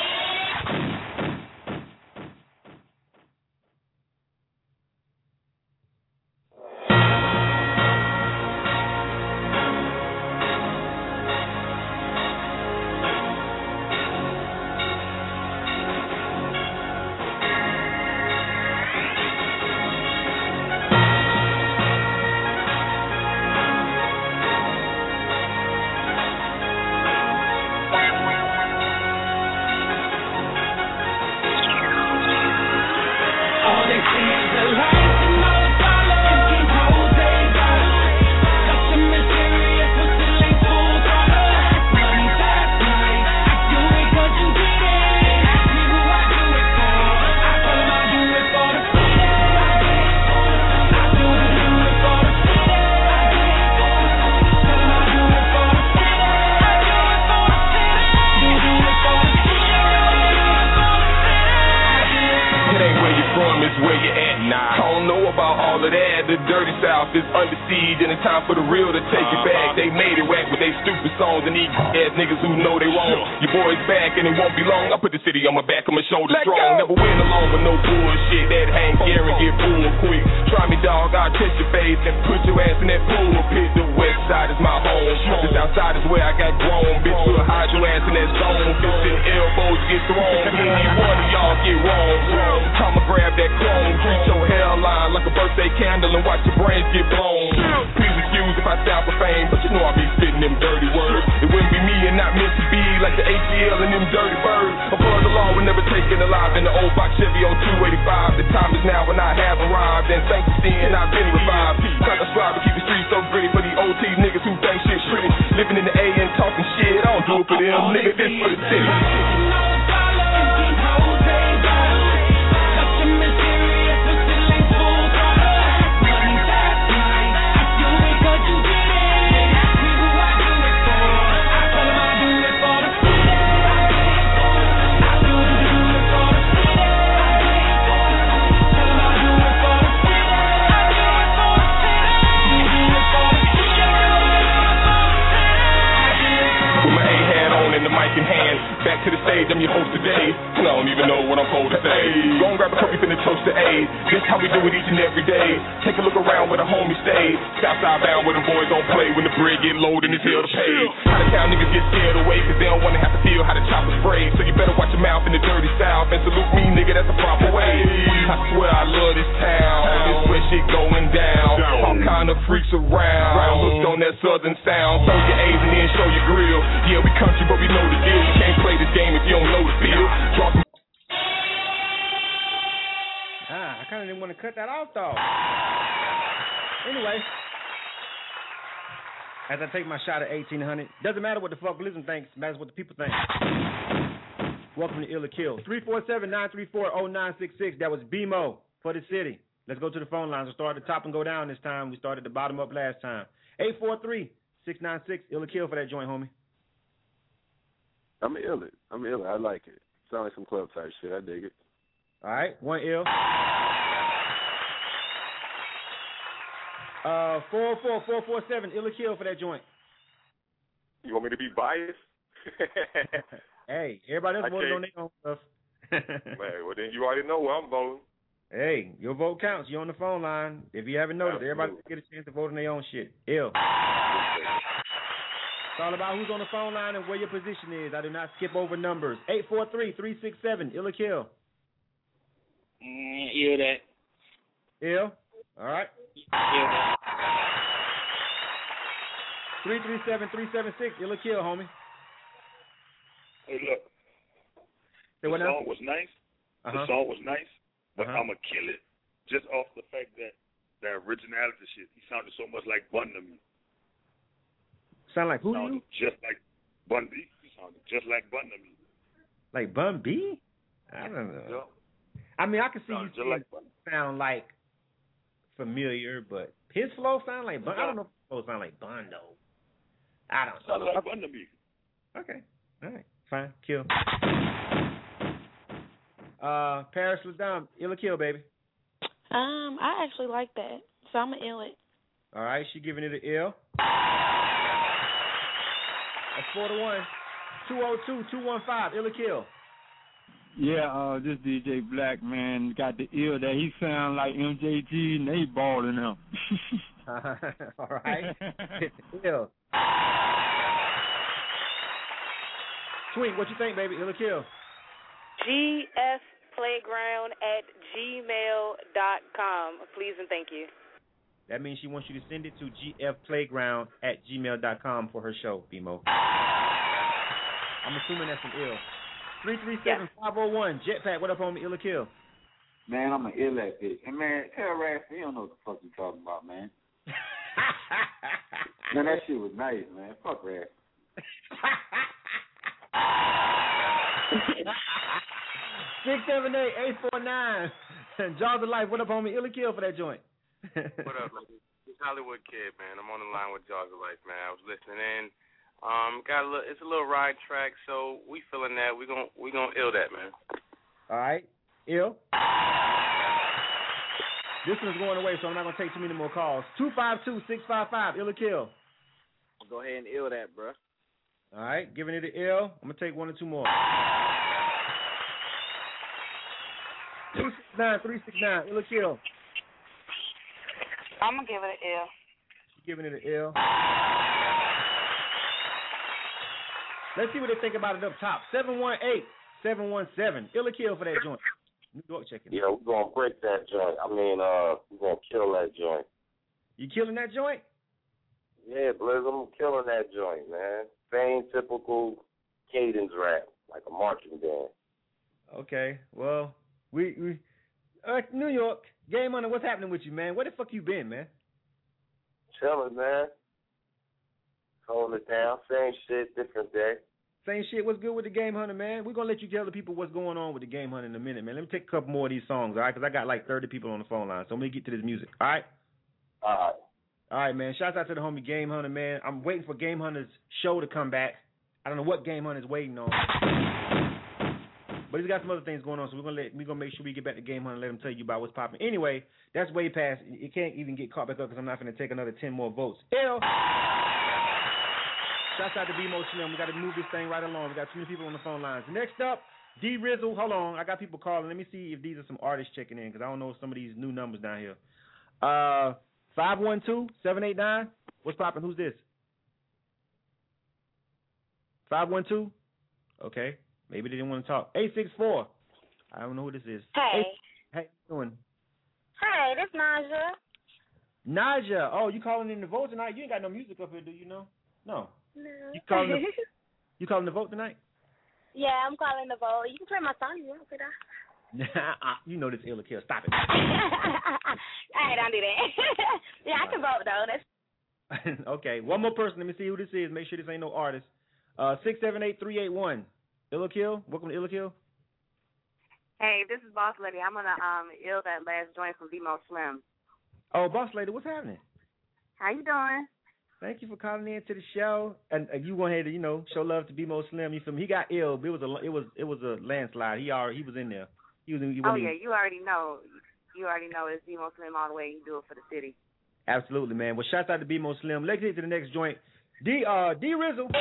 As I take my shot at eighteen hundred, doesn't matter what the fuckalism thinks, matters what the people think. Welcome to Ill or Kill. three four seven, nine three four, zero nine six six. That was B-Mo for the city. Let's go to the phone lines. We'll start at the top and go down this time. We started the bottom up last time. eight four three, six nine six, Ill or Kill for that joint, homie. I'm ill it. I'm ill it. I like it. Sound like some club type shit. I dig it. All right, one ill. Uh, four four four four seven, Ill or Kill for that joint. You want me to be biased? Hey, everybody else voted on their own stuff. Man, well then you already know where I'm voting. Hey, your vote counts. You're on the phone line. If you haven't noticed, Absolutely. Everybody get a chance to vote on their own shit. Ill. It's all about who's on the phone line and where your position is. I do not skip over numbers. eight four three, three six seven, Ill or Kill. Mm, ill that. Ill? All right. Ill that. three three seven, three seven six, Ill or Kill, homie. Hey, look. Say The what now? song was nice. Uh-huh. The song was nice. but Uh-huh. I'ma kill it just off the fact that the originality shit. He sounded so much like Bun to me. Sound like who to sounded you? Just like Bun B. He sounded just like Bun to me. Like Bun B? I don't know. I mean, I can see you Sounded just saying like Bun. sound like familiar, but his flow sound like Bun. I don't know if his flow sound like Bun though. I don't know. Sounded like Bun to me. Okay. All right. Fine. Kill. Uh, Paris Ladam, ill or kill, baby. Um, I actually like that, so I'm gonna ill it. All right, she giving it an ill. That's four to one. Two zero two two one five. Ill or kill. Yeah, uh, this D J Black, man, got the ear that he sound like M J G and they balling him. All right. Ill. Twink, what you think, baby? Ill or kill? G F Playground at gmail dot com. Please and thank you. That means she wants you to send it to G F Playground at gmail dot com for her show, B-Mo. I'm assuming that's an ill. three three seven five oh one. Jetpack, what up, homie? Ill or kill? Man, I'm an ill at bitch. And man, tell Raff, he don't know what the fuck you talking about, man. Man, that shit was nice, man. Fuck Raff. Six seven eight eight four nine. Jaws of Life. What up, homie? Ill or kill for that joint? What up, man? It's Hollywood Kid, man. I'm on the line with Jaws of Life, man. I was listening in. Um, got a little. It's a little ride track, so we feeling that. We gon' we gonna ill that, man. All right, ill. This one's going away, so I'm not gonna take too many more calls. Two five two six five five. Ill or kill. Go ahead and ill that, bro. All right, giving it an ill. I'm gonna take one or two more. Three six nine three six nine. Ill or kill. I'm gonna give it an L. She's giving it an L. Let's see what they think about it up top. seven one eight seven one seven. Ill or kill for that joint. New York checking. Yeah, we're gonna break that joint. I mean, uh, we're gonna kill that joint. You killing that joint? Yeah, Blizz, I'm killing that joint, man. Same typical cadence rap, like a marching band. Okay, well, we we uh, New York Game Hunter. What's happening with you, man? Where the fuck you been, man? Chilling, man. Holding it down. Same shit, different day. Same shit. What's good with the Game Hunter, man? We're gonna let you tell the people what's going on with the Game Hunter in a minute, man. Let me take a couple more of these songs, all right? Because I got like thirty people on the phone line, so let me get to this music, all right? All right. All right, man. Shouts out to the homie Game Hunter, man. I'm waiting for Game Hunter's show to come back. I don't know what Game Hunter's waiting on, but he's got some other things going on. So we're gonna let we're gonna make sure we get back to Game Hunter and let him tell you about what's popping. Anyway, that's way past. It can't even get caught back up because I'm not gonna take another ten more votes. L. Shouts out to B-Mo Slim. We got to move this thing right along. We got too many people on the phone lines. Next up, D Rizzle. Hold on, I got people calling. Let me see if these are some artists checking in because I don't know some of these new numbers down here. Uh. five one two seven eight nine. What's poppin'? Who's this? five one two? Okay. Maybe they didn't want to talk. eight six four. I don't know who this is. Hey. Eight, hey, how you doing? Hey, this Naja. Naja. Oh, you calling in the vote tonight? You ain't got no music up here, do you know? No. No. You calling the, you calling the vote tonight? Yeah, I'm calling the vote. You can play my song, yeah, could I? You know this ill or kill. Stop it. Hey, don't do that. Yeah, I can vote though. That's okay. One more person. Let me see who this is. Make sure this ain't no artist. Uh, six seven eight three eight one. Ill or kill. Welcome to Ill or kill. Hey, this is Boss Lady. I'm gonna um ill that last joint from B-Mo Slim. Oh, Boss Lady, what's happening? How you doing? Thank you for calling in to the show. And uh, you went ahead to, you know, show love to B-Mo Slim. You feel me? He got ill, but it was a it was it was a landslide. He already he was in there. He was in, he Oh wasn't yeah, even, you already know. You already know it's B-Mo Slim all the way. He do it for the city. Absolutely, man. Well, shouts out to B-Mo Slim. Let's get to the next joint. D uh D Rizzle.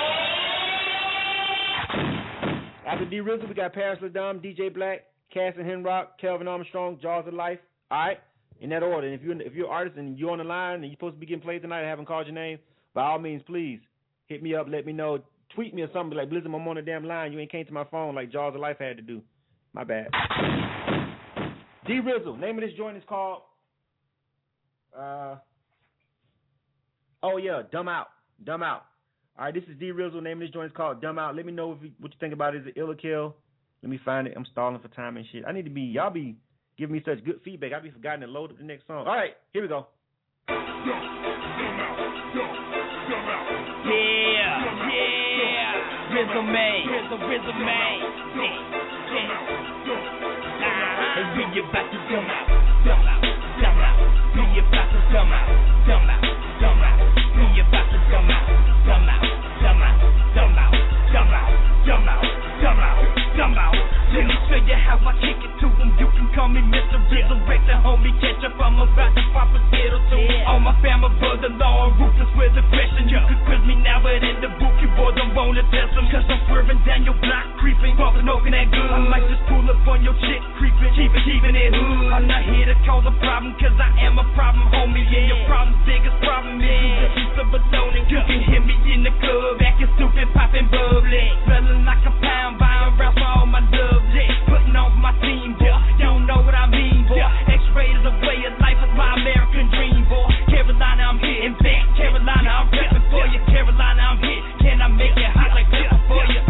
After D Rizzle, we got Paris Ladam, D J Black, Cass and Henrock, Kelvin Armstrong, Jaws of Life. All right, in that order. And if you're if you're an artist and you're on the line and you're supposed to be getting played tonight, I haven't called your name, by all means, please hit me up. Let me know. Tweet me or something like, Blizzard, I'm on the damn line. You ain't came to my phone like Jaws of Life had to do. My bad. D Rizzle. Name of this joint is called. Uh. Oh yeah, Dumb Out. Dumb Out. All right, this is D Rizzle. Name of this joint is called Dumb Out. Let me know if you, what you think about it. Is it ill or kill? Let me find it. I'm stalling for time and shit. I need to be. Y'all be. giving me such good feedback. I'll be forgotten to load up the next song. All right, here we go. Yeah, yeah, resume, resume, yeah, yeah. Uh-huh. And we about to dumb out, dumb out, dumb out. We about to dumb out, dumb out, dumb out. We about to dumb out, dumb out, dumb out, dumb out, dumb out, dumb out, dumb out, dumb out. Let me show you how I kick it to them. You can call me Mister Resurrected, homie. Catch up, I'm about to pop a skittle too. Yeah. All my family, brother-in-law, ruthless with aggression. You could quiz me now, but in the book, you boys don't wanna test them. Cause I'm swerving down your block, creeping, bumping, open that good. I might just pull up on your chick, creeping, keeping, keeping it hood. I'm not here to cause a problem, cause I am a problem, homie. And your problem's biggest problem is you listen to baloney. You can hear me in the club, acting stupid, popping bubbly. Smelling like a pound, buying rounds for all my dubs. Yeah, putting on my team, yeah. You don't know what I mean, boy. X-rated a way of life is my American dream, boy. Carolina, I'm here. In fact, Carolina, I'm repping for you. Carolina, I'm here. Can I make it hot like pepper for you?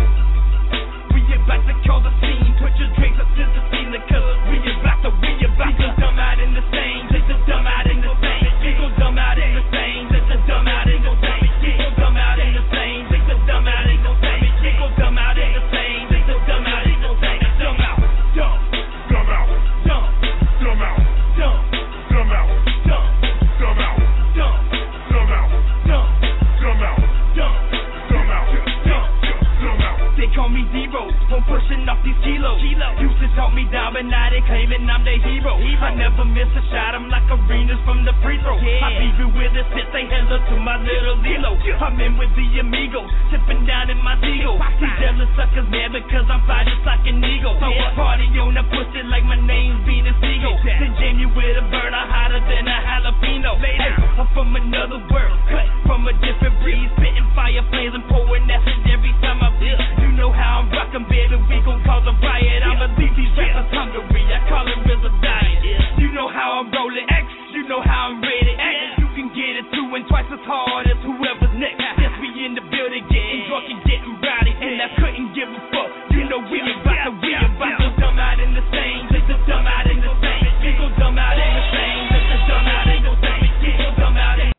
We about to cause a scene. Put your drinks up to the ceiling, cause we about to, we about to dumb out in the same. Let the dumb out in the same. We gon' dumb out in the same. Let the dumb out in the same. We gon' dumb out in the same. Let the dumb out in the same. We gon' dumb out in the same. Let the dumb out in the same. Dumb out, dumb, dumb out, dumb, dumb out, dumb, dumb out, dumb, dumb out, dumb, dumb out, dumb, dumb out, dumb, dumb out, dumb, dumb out. They call me Zero, I'm pushing off these kilos. Used to talk me down, but now they claiming I'm their hero. I never miss a shot, I'm like arenas from the free throw. I leave it with a sit, say hello to my little Lilo. I'm in with the amigos, sipping down in my Zigo. These jealous suckers mad because I'm fly just like an eagle. So I party on the pussy like my name's Venus Eagle. Then jam you with a burner hotter than a jalapeno. Hey, I'm from another world, cut from a different breed, spitting fire flames and pouring acid every time I bleed. You know how I'm rockin', baby, we gon' cause a riot. I'ma leave these rappers hungry, I call it RZA diet. You know how I'm rolling, X, you know how I'm rated, X. You can get it two and twice as hard as whoever's next. Yes, we in the building getting drunk and getting rowdy, and I couldn't give a fuck. You know we about to, we about to dumb out in the same. Let the dumb out in the same. We gon' dumb out in the same. Let the dumb out in the same. We gon' dumb out in.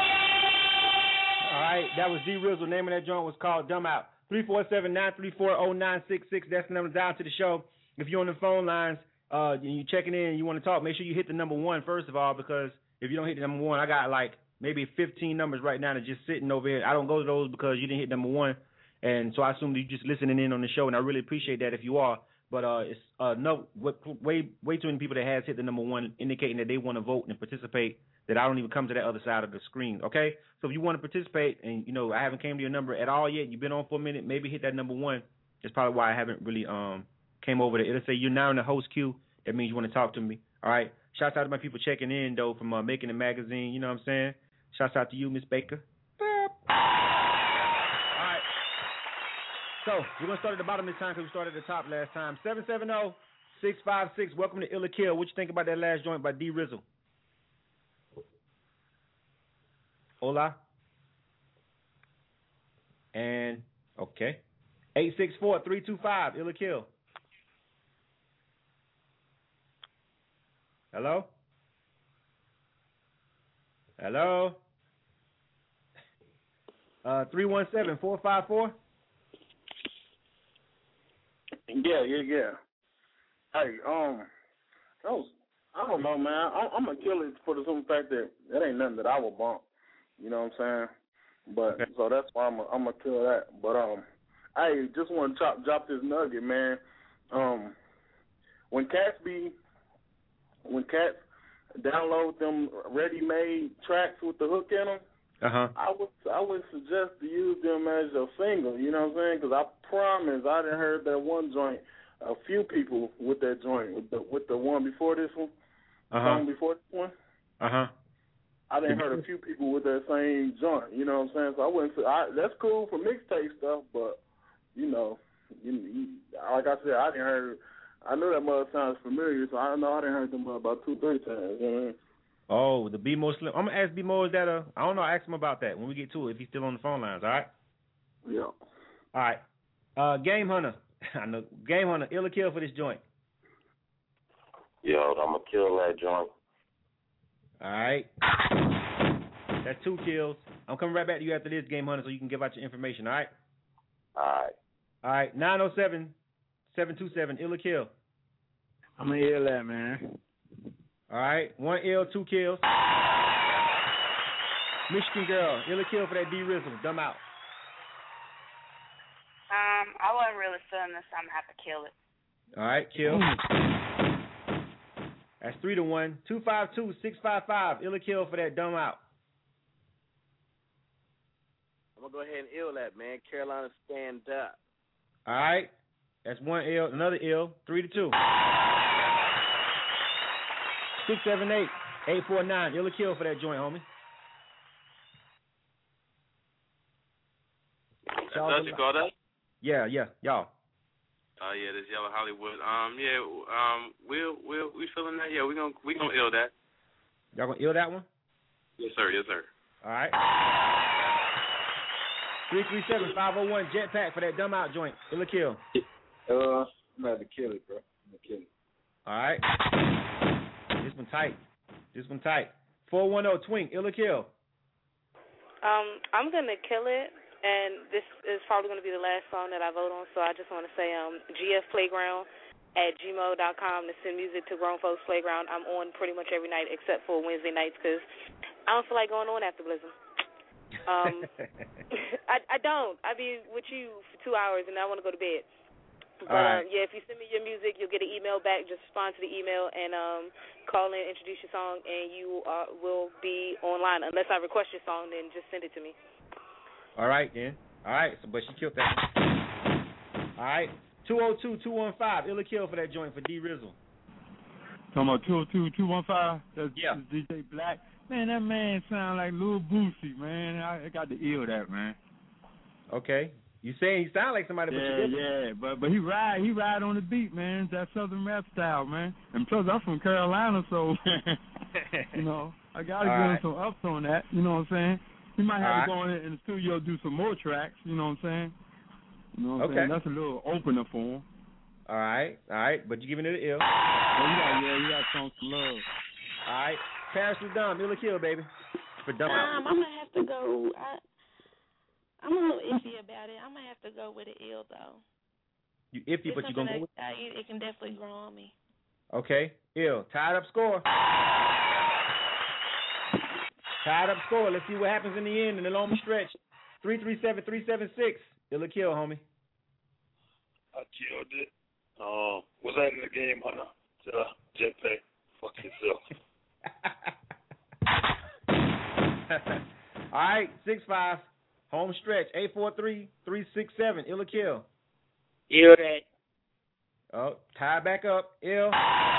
All right, that was D Rizzle. Name of that joint was called Dumb Out. three four seven, nine three four, zero nine six six. That's the number down to the show. If you're on the phone lines, uh, and you're checking in and you want to talk, make sure you hit the number one first of all, because if you don't hit the number one, I got like maybe fifteen numbers right now that just sitting over here. I don't go to those because you didn't hit number one, and so I assume you're just listening in on the show, and I really appreciate that if you are. But uh, it's uh, no way way too many people that has hit the number one, indicating that they want to vote and participate. That I don't even come to that other side of the screen. Okay, so if you want to participate, and you know I haven't came to your number at all yet, you've been on for a minute, maybe hit that number one. That's probably why I haven't really um came over there. It'll say you're now in the host queue. That means you want to talk to me. All right. Shouts out to my people checking in though from uh, Making It Magazine. You know what I'm saying? Shouts out to you, Miss Baker. So, we're going to start at the bottom this time because we started at the top last time. seven seven zero, six five six. Welcome to Illa Kill. What you think about that last joint by D Rizzle? Hola. And, okay. eight six four, three two five, Illa Kill. Hello? Hello? Uh, three one seven, four five four? Yeah, yeah, yeah. Hey, um, that was, I don't know, man. I, I'm gonna kill it for the simple fact that that ain't nothing that I would bump. You know what I'm saying? But okay. So that's why I'm I'm gonna kill that. But um, I just want to drop drop this nugget, man. Um, when cats be when cats download them ready-made tracks with the hook in them. Uh-huh. I would I would suggest to use them as a single, you know what I'm saying? Because I promise I done heard that one joint, a few people with that joint, with the with the one before this one, uh-huh. song before this one. Uh-huh. I done heard a few people with that same joint, you know what I'm saying? So I wouldn't say, I, that's cool for mixtape stuff, but, you know, you, you, like I said, I didn't heard, I knew that mother sounds familiar, so I know I didn't heard them about two, three times, you know what I mean? Oh, the B-Mo Slim. I'm going to ask B-Mo, is that a, I don't know, ask him about that when we get to it, if he's still on the phone lines, all right? Yeah. All right. Uh, Game Hunter. I know. Game Hunter, Illa Kill for this joint. Yo, I'm gonna kill that joint. All right. That's two kills. I'm coming right back to you after this, Game Hunter, so you can give out your information, all right? All right. All right, nine oh seven, seven two seven, ill or kill. I'm going to ill that, man. All right, one ill, two kills. Michigan girl, ill or kill for that D-Rizzle, dumb out. Um, I wasn't really feeling this, so I'm going to have to kill it. All right, kill. That's three to one. two five two, six five five, ill or kill for that dumb out. I'm going to go ahead and ill that, man. Carolina, stand up. All right. That's one ill, another ill, three to two. six seven eight, eight four nine, ill or kill for that joint, homie. Does you call that? Yeah, yeah, y'all. Oh uh, yeah, this Yellow Hollywood. Um, yeah, um, we'll we'll we feeling that. Yeah, we gonna we gonna ill that. Y'all gonna ill that one? Yes, sir. Yes, sir. All right. Three three seven five zero one Jetpack for that dumb out joint. Ill or kill? Uh, I'm about to kill it, bro. I'm gonna kill it. All right. This one tight. This one tight. Four one zero Twink. Ill or kill? Um, I'm gonna kill it. And this is probably going to be the last song that I vote on, so I just want to say um, G F Playground at gmail dot com to send music to Grown Folks Playground. I'm on pretty much every night except for Wednesday nights because I don't feel like going on after Blizzard. Um, I, I don't. I be with you for two hours, and I want to go to bed. But, right. uh, yeah, if you send me your music, you'll get an email back. Just respond to the email and um, call in, introduce your song, and you uh, will be online. Unless I request your song, then just send it to me. All right, then. All right, so but she killed that. All right, two oh two, two one five, ill or kill for that joint for D-Rizzle. Talking about two oh two, two one five? That's, yeah. that's D J Black. Man, that man sound like Lil Boosie, man. I, I got to ill that, man. Okay. You saying he sound like somebody, yeah, but you didn't. Yeah, but but he ride he ride on the beat, man. That Southern rap style, man. And plus, I'm from Carolina, so, you know, I got to give him some ups on that, you know what I'm saying? He might have All to right. go in, in the studio do some more tracks, you know what I'm saying? You know what I'm Okay. saying? That's a little opener for him. All right, all right, but you giving it an ill. Yeah, you got, yeah, you got some love. All right, Paris was dumb, ill or kill, baby. For dumb out. Um, I'm gonna have to go. I, I'm a little iffy about it. I'm gonna have to go with the ill though. You iffy, It's but you gonna go with. I, it can definitely grow on me. Okay, ill. Tied up score. Tied up score. Let's see what happens in the end in the long stretch. Three three seven three seven six. Ill or kill, homie. I killed it. Uh, was that in the game, Hunter? Uh, Jetpack. Fuck yourself. All right, six five. Home stretch. Eight four three three six seven. Ill or kill. Ill that. Oh, tie back up. Ill.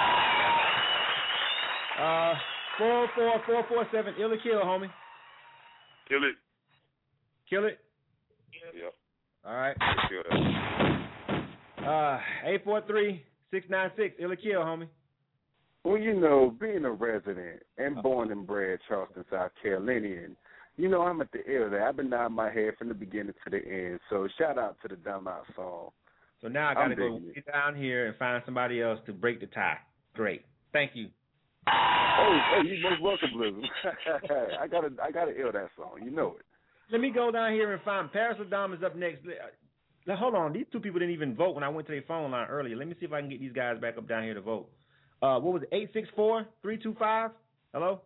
Uh, four four four four seven. Ill or kill, homie. Kill it. Kill it. Yep. All right. Kill that. Uh, eight four three six nine six. Ill or kill, homie. Well, you know, being a resident and born and bred Charleston, South Carolinian, you know, I'm at the ill there. I've been nodding my head from the beginning to the end. So shout out to the Dumb Out song. So now I got to I'm go digging get down here and find somebody else to break the tie. Great. Thank you. Oh, hey, you most welcome, Blizzard. I gotta, I gotta ill that song. You know it. Let me go down here and find Paris Ladam is up next. Now, hold on, these two people didn't even vote when I went to their phone line earlier. Let me see if I can get these guys back up down here to vote. Uh, what was it? Eight six four three two five. Hello.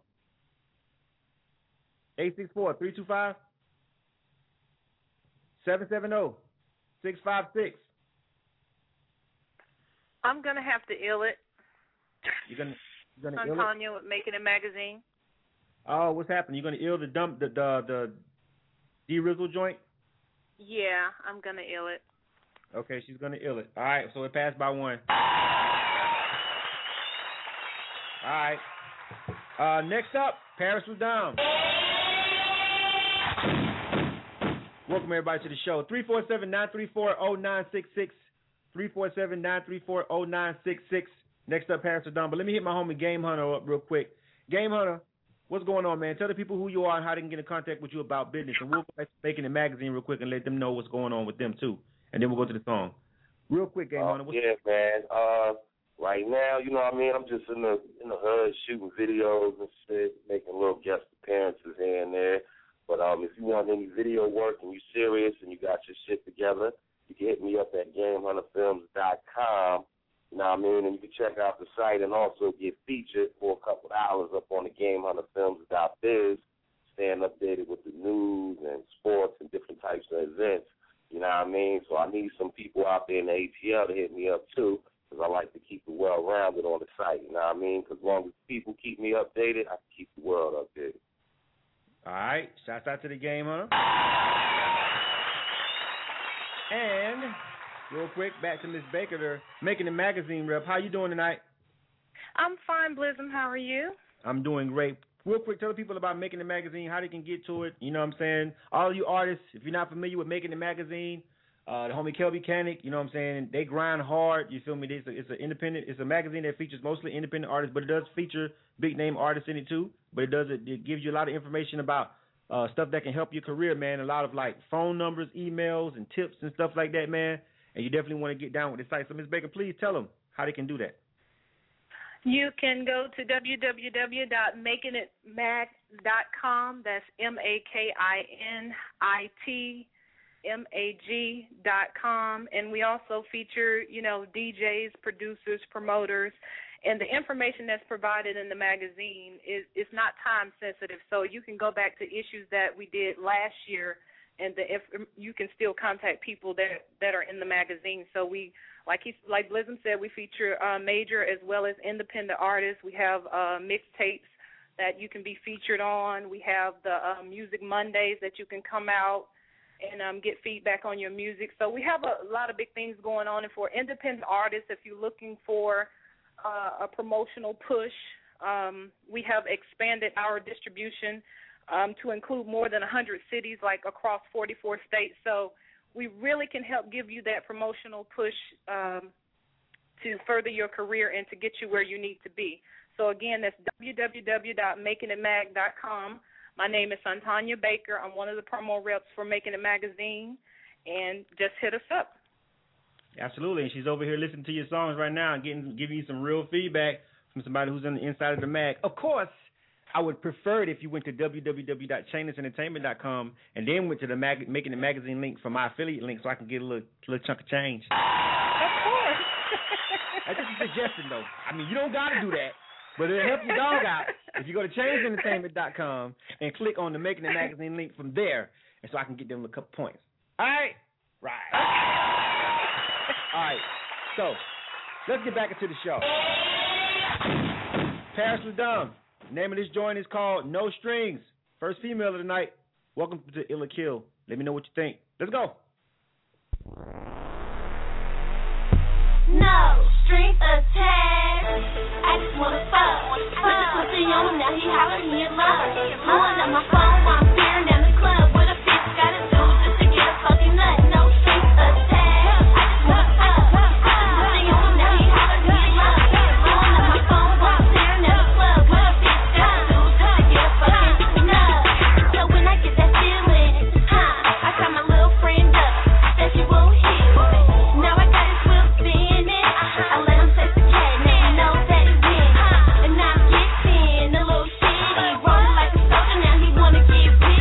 Eight six four three two five. Seven seven zero six five six. I'm gonna have to ill it. You're gonna, you're gonna I'm ill telling it? you, with making a magazine. Oh, what's happening? You're gonna ill the dump the the the D-Rizzle joint? Yeah, I'm gonna ill it. Okay, she's gonna ill it. All right, so it passed by one. All right. Uh, next up, Paris was down. Welcome everybody to the show. three four seven nine three four zero nine six six. three four seven nine three four zero nine six six. Next up, Paris was down. But let me hit my homie Game Hunter up real quick. Game Hunter, what's going on, man? Tell the people who you are and how they can get in contact with you about business. And we'll go back to Making It Magazine real quick and let them know what's going on with them, too. And then we'll go to the song. Real quick, Game uh, Hunter. What's yeah, man. Uh, right now, you know what I mean, I'm just in the in the hood shooting videos and shit, making little guest appearances here and there. But um, if you want any video work and you serious and you got your shit together, you can hit me up at game hunter films dot com. You know what I mean? And you can check out the site and also get featured for a couple of hours up on the game hunter films dot biz, staying updated with the news and sports and different types of events. You know what I mean? So I need some people out there in the A T L to hit me up, too, because I like to keep it well-rounded on the site. You know what I mean? Because as long as people keep me updated, I can keep the world updated. All right. Shouts out to the game, huh? And real quick, back to Miss Baker, there, Making It Magazine rep. How you doing tonight? I'm fine, Blizzum. How are you? I'm doing great. Real quick, tell the people about Making It Magazine, how they can get to it. You know what I'm saying? All you artists, if you're not familiar with Making It Magazine, uh, the homie Kelby Canick, you know what I'm saying? They grind hard. You feel me? It's, a, it's an independent. It's a magazine that features mostly independent artists, but it does feature big name artists in it too. But it does it, it gives you a lot of information about uh, stuff that can help your career, man. A lot of like phone numbers, emails, and tips and stuff like that, man. And you definitely want to get down with the site. So, Miz Baker, please tell them how they can do that. You can go to w w w dot making it mag dot com. That's M A K I N I T M A G dot com. And we also feature, you know, D Js, producers, promoters. And the information that's provided in the magazine is, is not time sensitive. So you can go back to issues that we did last year, and the, if you can still contact people that that are in the magazine. So we, like he, like Blizzum said, we feature uh, major as well as independent artists. We have uh, mixtapes that you can be featured on. We have the uh, Music Mondays that you can come out and um, get feedback on your music. So we have a lot of big things going on. And for independent artists, if you're looking for uh, a promotional push, um, we have expanded our distribution Um, to include more than one hundred cities, like across forty-four states. So we really can help give you that promotional push um, to further your career and to get you where you need to be. So, again, that's w w w dot making it mag dot com. My name is Santanya Baker. I'm one of the promo reps for Making It Magazine, and just hit us up. Absolutely, and she's over here listening to your songs right now and getting giving you some real feedback from somebody who's on the inside of the mag. Of course, I would prefer it if you went to w w w dot chainless entertainment dot com and then went to the mag- Making It Magazine link for my affiliate link so I can get a little, little chunk of change. Of course. That's just a suggestion, though. I mean, you don't got to do that, but it'll help your dog out if you go to chainless entertainment dot com and click on the Making It Magazine link from there, and so I can get them a couple points. All right? Right. All right. So, let's get back into the show. Paris Ladum. The name of this joint is called No Strings. First female of the night. Welcome to Illa Kill. Let me know what you think. Let's go. No strings attached. I just wanna fuck. Put the pussy on him, now he hollering he in love. Blowing up my phone while I'm staring down the club. What a bitch gotta do just to get a fucking nut. No strings attached. I just wanna fuck. Put the pussy on him, now he hollering he in love. Blowing up my phone while I'm staring down the club. What a bitch gotta do just to get a fucking nut. So when I get that feeling, huh, I got my little friend up. Said she won't hit me. Now I got his wheel spinning. I let him taste the cat, now he knows that he win. And now I'm getting a little shitty, rolling like a soldier. Now he wanna get with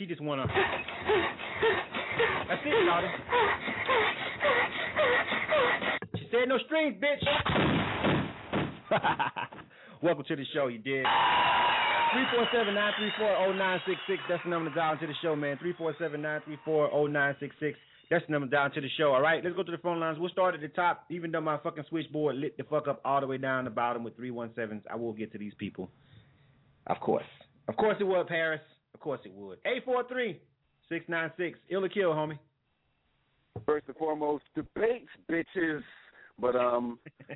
just wanna. That's it, Shawty. She said no strings, bitch. Welcome to the show, you did. three four seven, nine three four, oh nine six six. That's the number to dial into the show, man. three four seven, nine three four, oh nine six six. That's the number to dial into the show, all right? Let's go to the phone lines. We'll start at the top, even though my fucking switchboard lit the fuck up all the way down the bottom with three one sevens. I will get to these people. Of course. Of course it would, Paris. Of course it would. eight four three, six nine six. Ill or kill, homie. First and foremost, debates, bitches. But, um,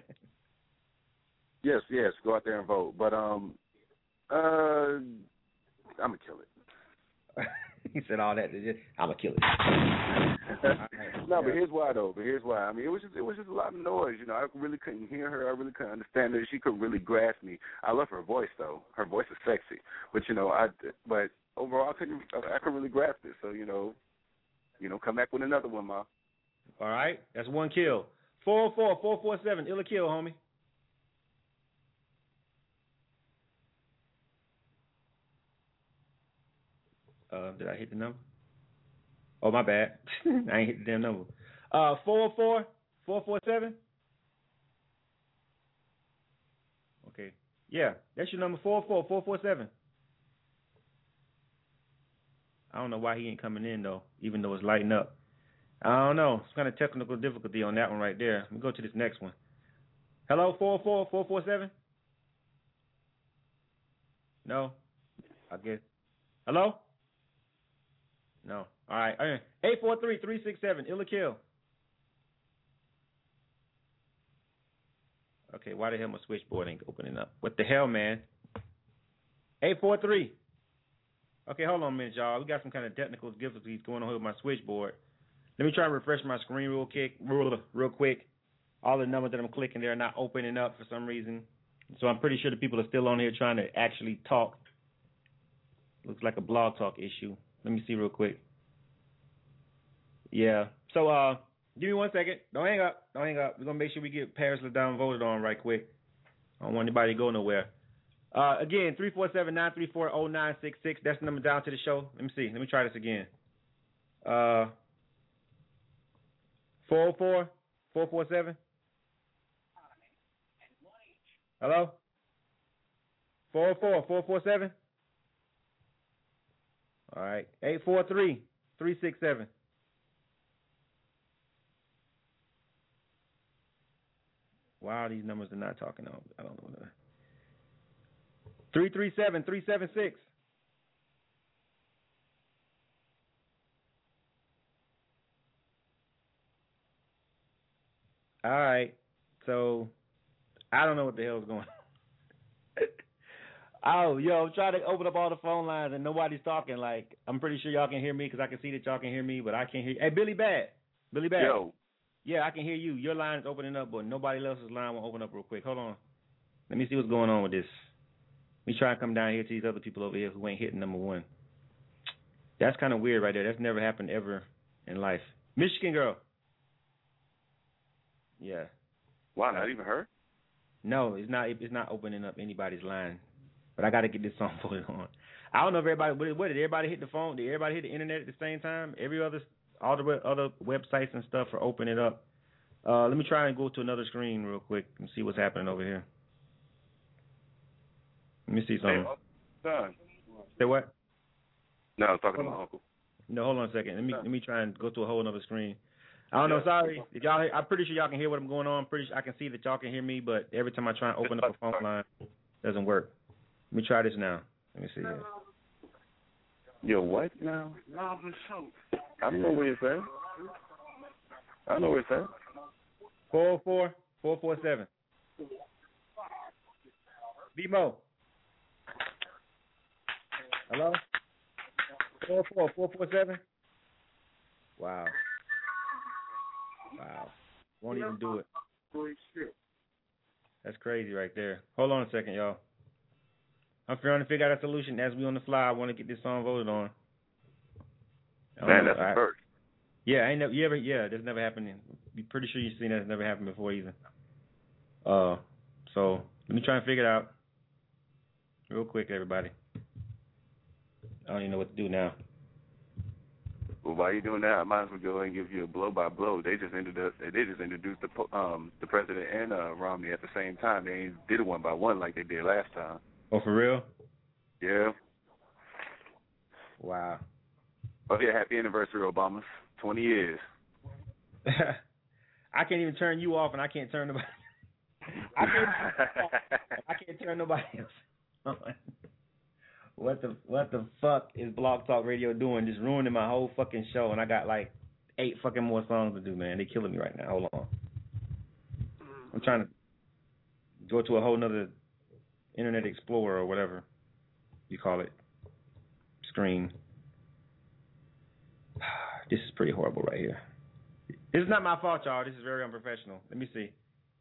yes, yes, go out there and vote. But, um, uh, I'm going to kill it. He said all that. I'm going to kill it. No, but here's why, though. But here's why. I mean, it was just it was just a lot of noise. You know, I really couldn't hear her. I really couldn't understand her. She couldn't really grasp me. I love her voice, though. Her voice is sexy. But, you know, I, but overall, I couldn't, I couldn't really grasp it. So, you know, you know, come back with another one, Ma. All right. That's one kill. four oh four, four four seven. Ill or kill, homie. Uh, did I hit the number? Oh, my bad. I ain't hit the damn number. Uh, four oh four, four four seven. Okay. Yeah, that's your number, four oh four, four four seven. I don't know why he ain't coming in, though, even though it's lighting up. I don't know. It's kind of technical difficulty on that one right there. Let me go to this next one. Hello, four oh four, four four seven? No? I guess. Hello? No. All right. eight four three, three six seven. Ill or kill? Okay, why the hell my switchboard ain't opening up? What the hell, man? eight four three. Okay, hold on a minute, y'all. We got some kind of technical difficulties going on here with my switchboard. Let me try and refresh my screen real quick. Real, real quick. All the numbers that I'm clicking there are not opening up for some reason. So I'm pretty sure the people are still on here trying to actually talk. Looks like a blog talk issue. Let me see real quick. Yeah. So uh, give me one second. Don't hang up. Don't hang up. We're going to make sure we get Paris LaDon voted on right quick. I don't want anybody to go nowhere. Uh, again, three four seven, nine three four, oh nine six six. That's the number down to the show. Let me see. Let me try this again. Uh, four oh four, four four seven. Hello? four oh four, four four seven. All right. eight four three, three six seven. Wow, these numbers are not talking out. I don't know. three three seven, three seven six. All right. So, I don't know what the hell's going on. Oh, yo, I'm trying to open up all the phone lines and nobody's talking. Like, I'm pretty sure y'all can hear me because I can see that y'all can hear me, but I can't hear you. Hey, Billy Bad. Billy Bad. Yo. Yeah, I can hear you. Your line is opening up, but nobody else's line will open up real quick. Hold on. Let me see what's going on with this. Let me try and come down here to these other people over here who ain't hitting number one. That's kind of weird right there. That's never happened ever in life. Michigan girl. Yeah. Wow, not even her? No, it's not. It's not opening up anybody's line. But I got to get this song voted on. I don't know if everybody. What, what did everybody hit the phone? Did everybody hit the internet at the same time? Every other, all the other websites and stuff are opening up. Uh, let me try and go to another screen real quick and see what's happening over here. Let me see something. Hey, Say what? No, I'm talking to my uncle. No, hold on a second. Let me let me try and go to a whole other screen. I don't know. Sorry, if y'all. I'm pretty sure y'all can hear what I'm going on. I'm pretty sure I can see that y'all can hear me, but every time I try and open up a phone line, it doesn't work. Let me try this now. Let me see here. Yo, what now? I don't know where it's at. I don't know where it's at. four oh four, four four seven. B-Mo. Hello? four oh four, four four seven. Wow. Wow. Won't even do it. That's crazy right there. Hold on a second, y'all. I'm trying to figure out a solution as we on the fly. I want to get this song voted on. Man, that's a first. Yeah, I ain't never. You ever? Yeah, that's never happened. I'm pretty sure you've seen that. It's never happened before either. Uh, so let me try and figure it out real quick, everybody. I don't even know what to do now. Well, while you're doing that, I might as well go ahead and give you a blow by blow. They just introduced they just introduced the po- um the president and uh, Romney at the same time. They ain't did it one by one like they did last time. Oh, for real? Yeah. Wow. Oh yeah, happy anniversary, Obama. Twenty years. I can't even turn you off, and I can't turn nobody. I can't. I can't turn nobody else on. What the what the fuck is Blog Talk Radio doing? Just ruining my whole fucking show, and I got like eight fucking more songs to do, man. They killing me right now. Hold on. I'm trying to go to a whole nother Internet Explorer or whatever you call it screen. This is pretty horrible right here. This is not my fault, y'all. This is very unprofessional. Let me see.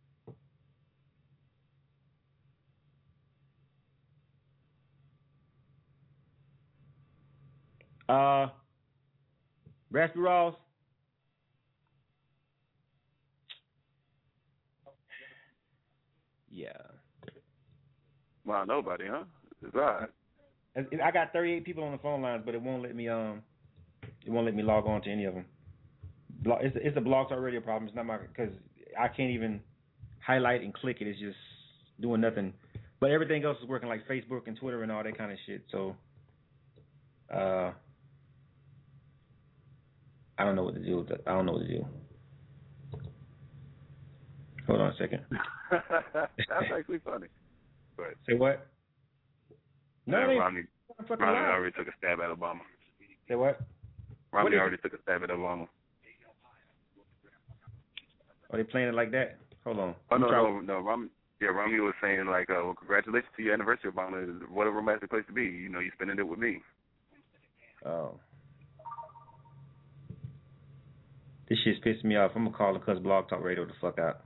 Uh, Raspy Ross. Yeah. Wow, nobody, huh? It's all right. I got thirty-eight people on the phone lines, but it won't let me um, it won't let me log on to any of them. It's it's a Blog Talk Radio problem. It's not my because I can't even highlight and click it. It's just doing nothing. But everything else is working, like Facebook and Twitter and all that kind of shit. So, uh, I don't know what to do with that. I don't know what to do. Hold on a second. That's actually funny. But say what? No, yeah, they Romney, Romney already took a stab at Obama. Say what? Romney what already took a stab at Obama. Are they playing it like that? Hold on. Oh no, no, no. Romney, yeah, Romney was saying like, uh, well, congratulations to your anniversary, Obama. What a romantic place to be. You know, you're spending it with me. Oh. This shit's pissing me off. I'm gonna call the cuss Blog Talk Radio the fuck out.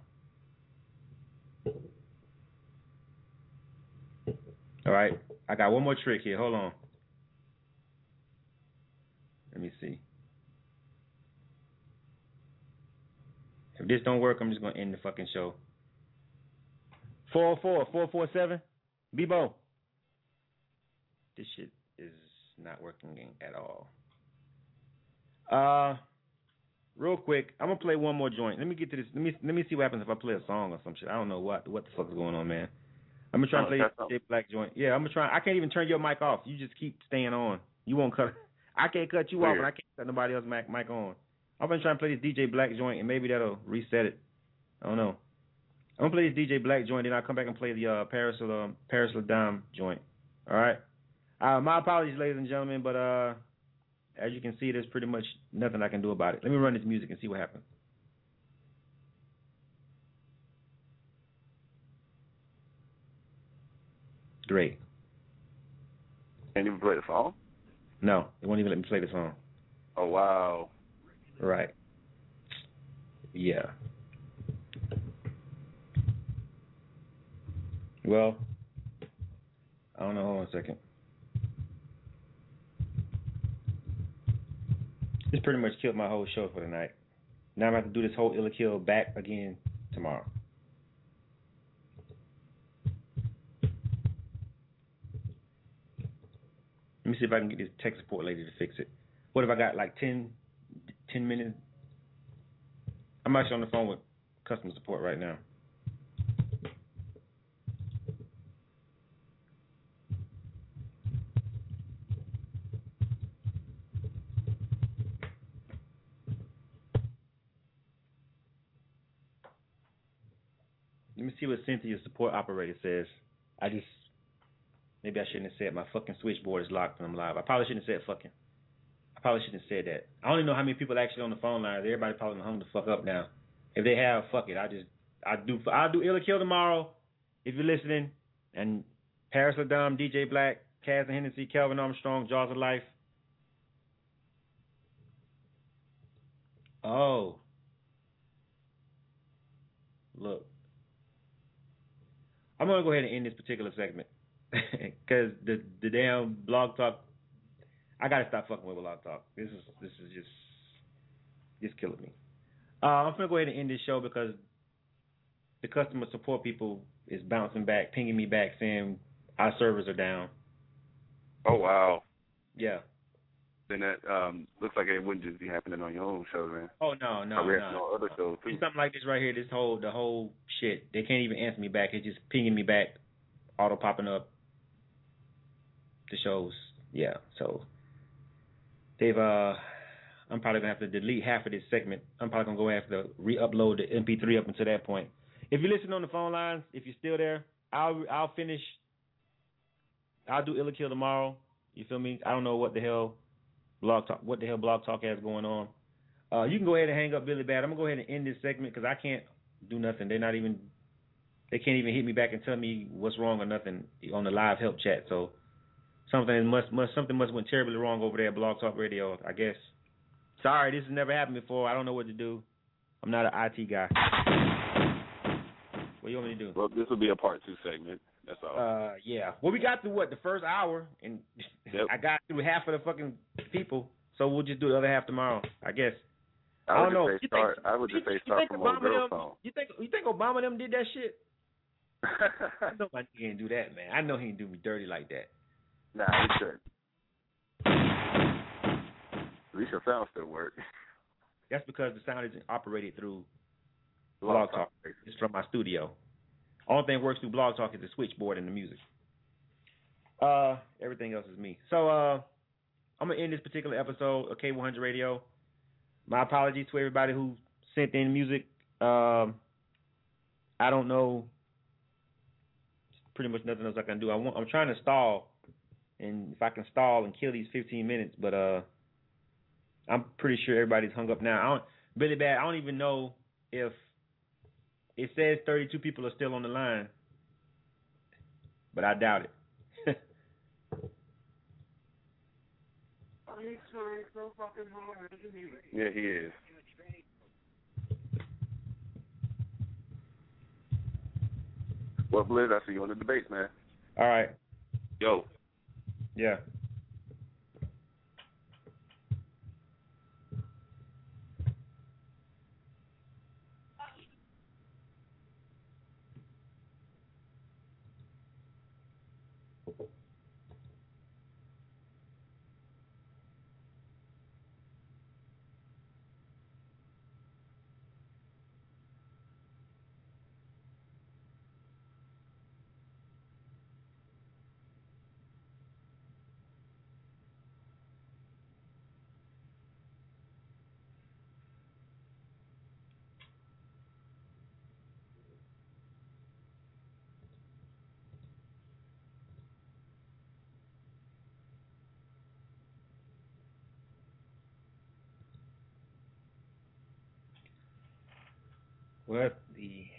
All right, I got one more trick here. Hold on. Let me see. If this don't work, I'm just gonna end the fucking show. four oh four, four four seven, Bebo. This shit is not working at all. Uh, real quick, I'm gonna play one more joint. Let me get to this. Let me let me see what happens if I play a song or some shit. I don't know what what the fuck is going on, man. I'm gonna try and play the D J Black joint. Yeah, I'm gonna try. I can't even turn your mic off. You just keep staying on. You won't cut. I can't cut you Weird. off, and I can't cut nobody else's mic, mic on. I'm gonna try and play this D J Black joint, and maybe that'll reset it. I don't know. I'm gonna play this D J Black joint, then I'll come back and play the uh, Paris uh, Paris Ladam joint. All right. Uh, my apologies, ladies and gentlemen, but uh, as you can see, there's pretty much nothing I can do about it. Let me run this music and see what happens. Great. Can't even play the song? No, it won't even let me play the song. Oh, wow. Right. Yeah. Well, I don't know. Hold on a second. This pretty much killed my whole show for tonight. Now I'm going to have to do this whole Illa Kill back again tomorrow. Let me see if I can get this tech support lady to fix it. What if I got like ten, ten minutes? I'm actually on the phone with customer support right now. Let me see what Cynthia's support operator says. I just... Maybe I shouldn't have said my fucking switchboard is locked when I'm live. I probably shouldn't have said fucking. I probably shouldn't have said that. I don't even know how many people are actually on the phone lines. Everybody probably hung the fuck up now. If they have, fuck it. I just, I do, I'll do Illa Kill tomorrow. If you're listening, and Paris Ladam, D J Black, Kaz and Hennessy, Kelvin Armstrong, Jaws of Life. Oh, look, I'm gonna go ahead and end this particular segment. Because the the damn Blog Talk, I gotta stop fucking with Blog Talk. This is this is just just killing me. Uh, I'm gonna go ahead and end this show because the customer support people is bouncing back, pinging me back, saying our servers are down. Oh wow. Yeah. then that um looks like it wouldn't just be happening on your own show, man. Oh no, no, Or no. on other shows too. It's something like this right here. This whole the whole shit. They can't even answer me back. It's just pinging me back, auto popping up. The shows, yeah. So they've uh, I'm probably gonna have to delete half of this segment. I'm probably gonna go have to re-upload the M P three up until that point. If you listen on the phone lines, if you're still there, I'll I'll finish. I'll do Illa Kill tomorrow. You feel me? I don't know what the hell blog talk what the hell blog talk has going on. Uh, you can go ahead and hang up Billy Bad. I'm gonna go ahead and end this segment because I can't do nothing. They're not even they can't even hit me back and tell me what's wrong or nothing on the live help chat. So something must must something must went terribly wrong over there at Blog Talk Radio, I guess. Sorry, this has never happened before. I don't know what to do. I'm not an I T guy. What do you want me to do? Well, this will be a part two segment. That's all. Uh, yeah. Well, we got through what the first hour, and Yep. I got through half of the fucking people. So we'll just do the other half tomorrow, I guess. I I would don't know. just say You start. think- I would just you say think- start you think from old Obama girl them- song. You think you think Obama them did that shit? I know my nigga ain't do that, man. I know he ain't do me dirty like that. Nah, it should. At least your sound still work. That's because the sound isn't operated through Blog Blog Talk. It's from my studio. Only thing that works through Blog Talk is the switchboard and the music. Uh, everything else is me. So uh, I'm gonna end this particular episode of K one hundred Radio. My apologies to everybody who sent in music. Um, I don't know. Pretty much nothing else I can do. I want, I'm trying to stall, and if I can stall and kill these fifteen minutes, but uh, I'm pretty sure everybody's hung up now. I don't, Billy Bad. I don't even know if it says thirty-two people are still on the line, but I doubt it. Yeah, he is. Well, Blizz, I see you on the debates, man. All right. Yo. Yeah. What the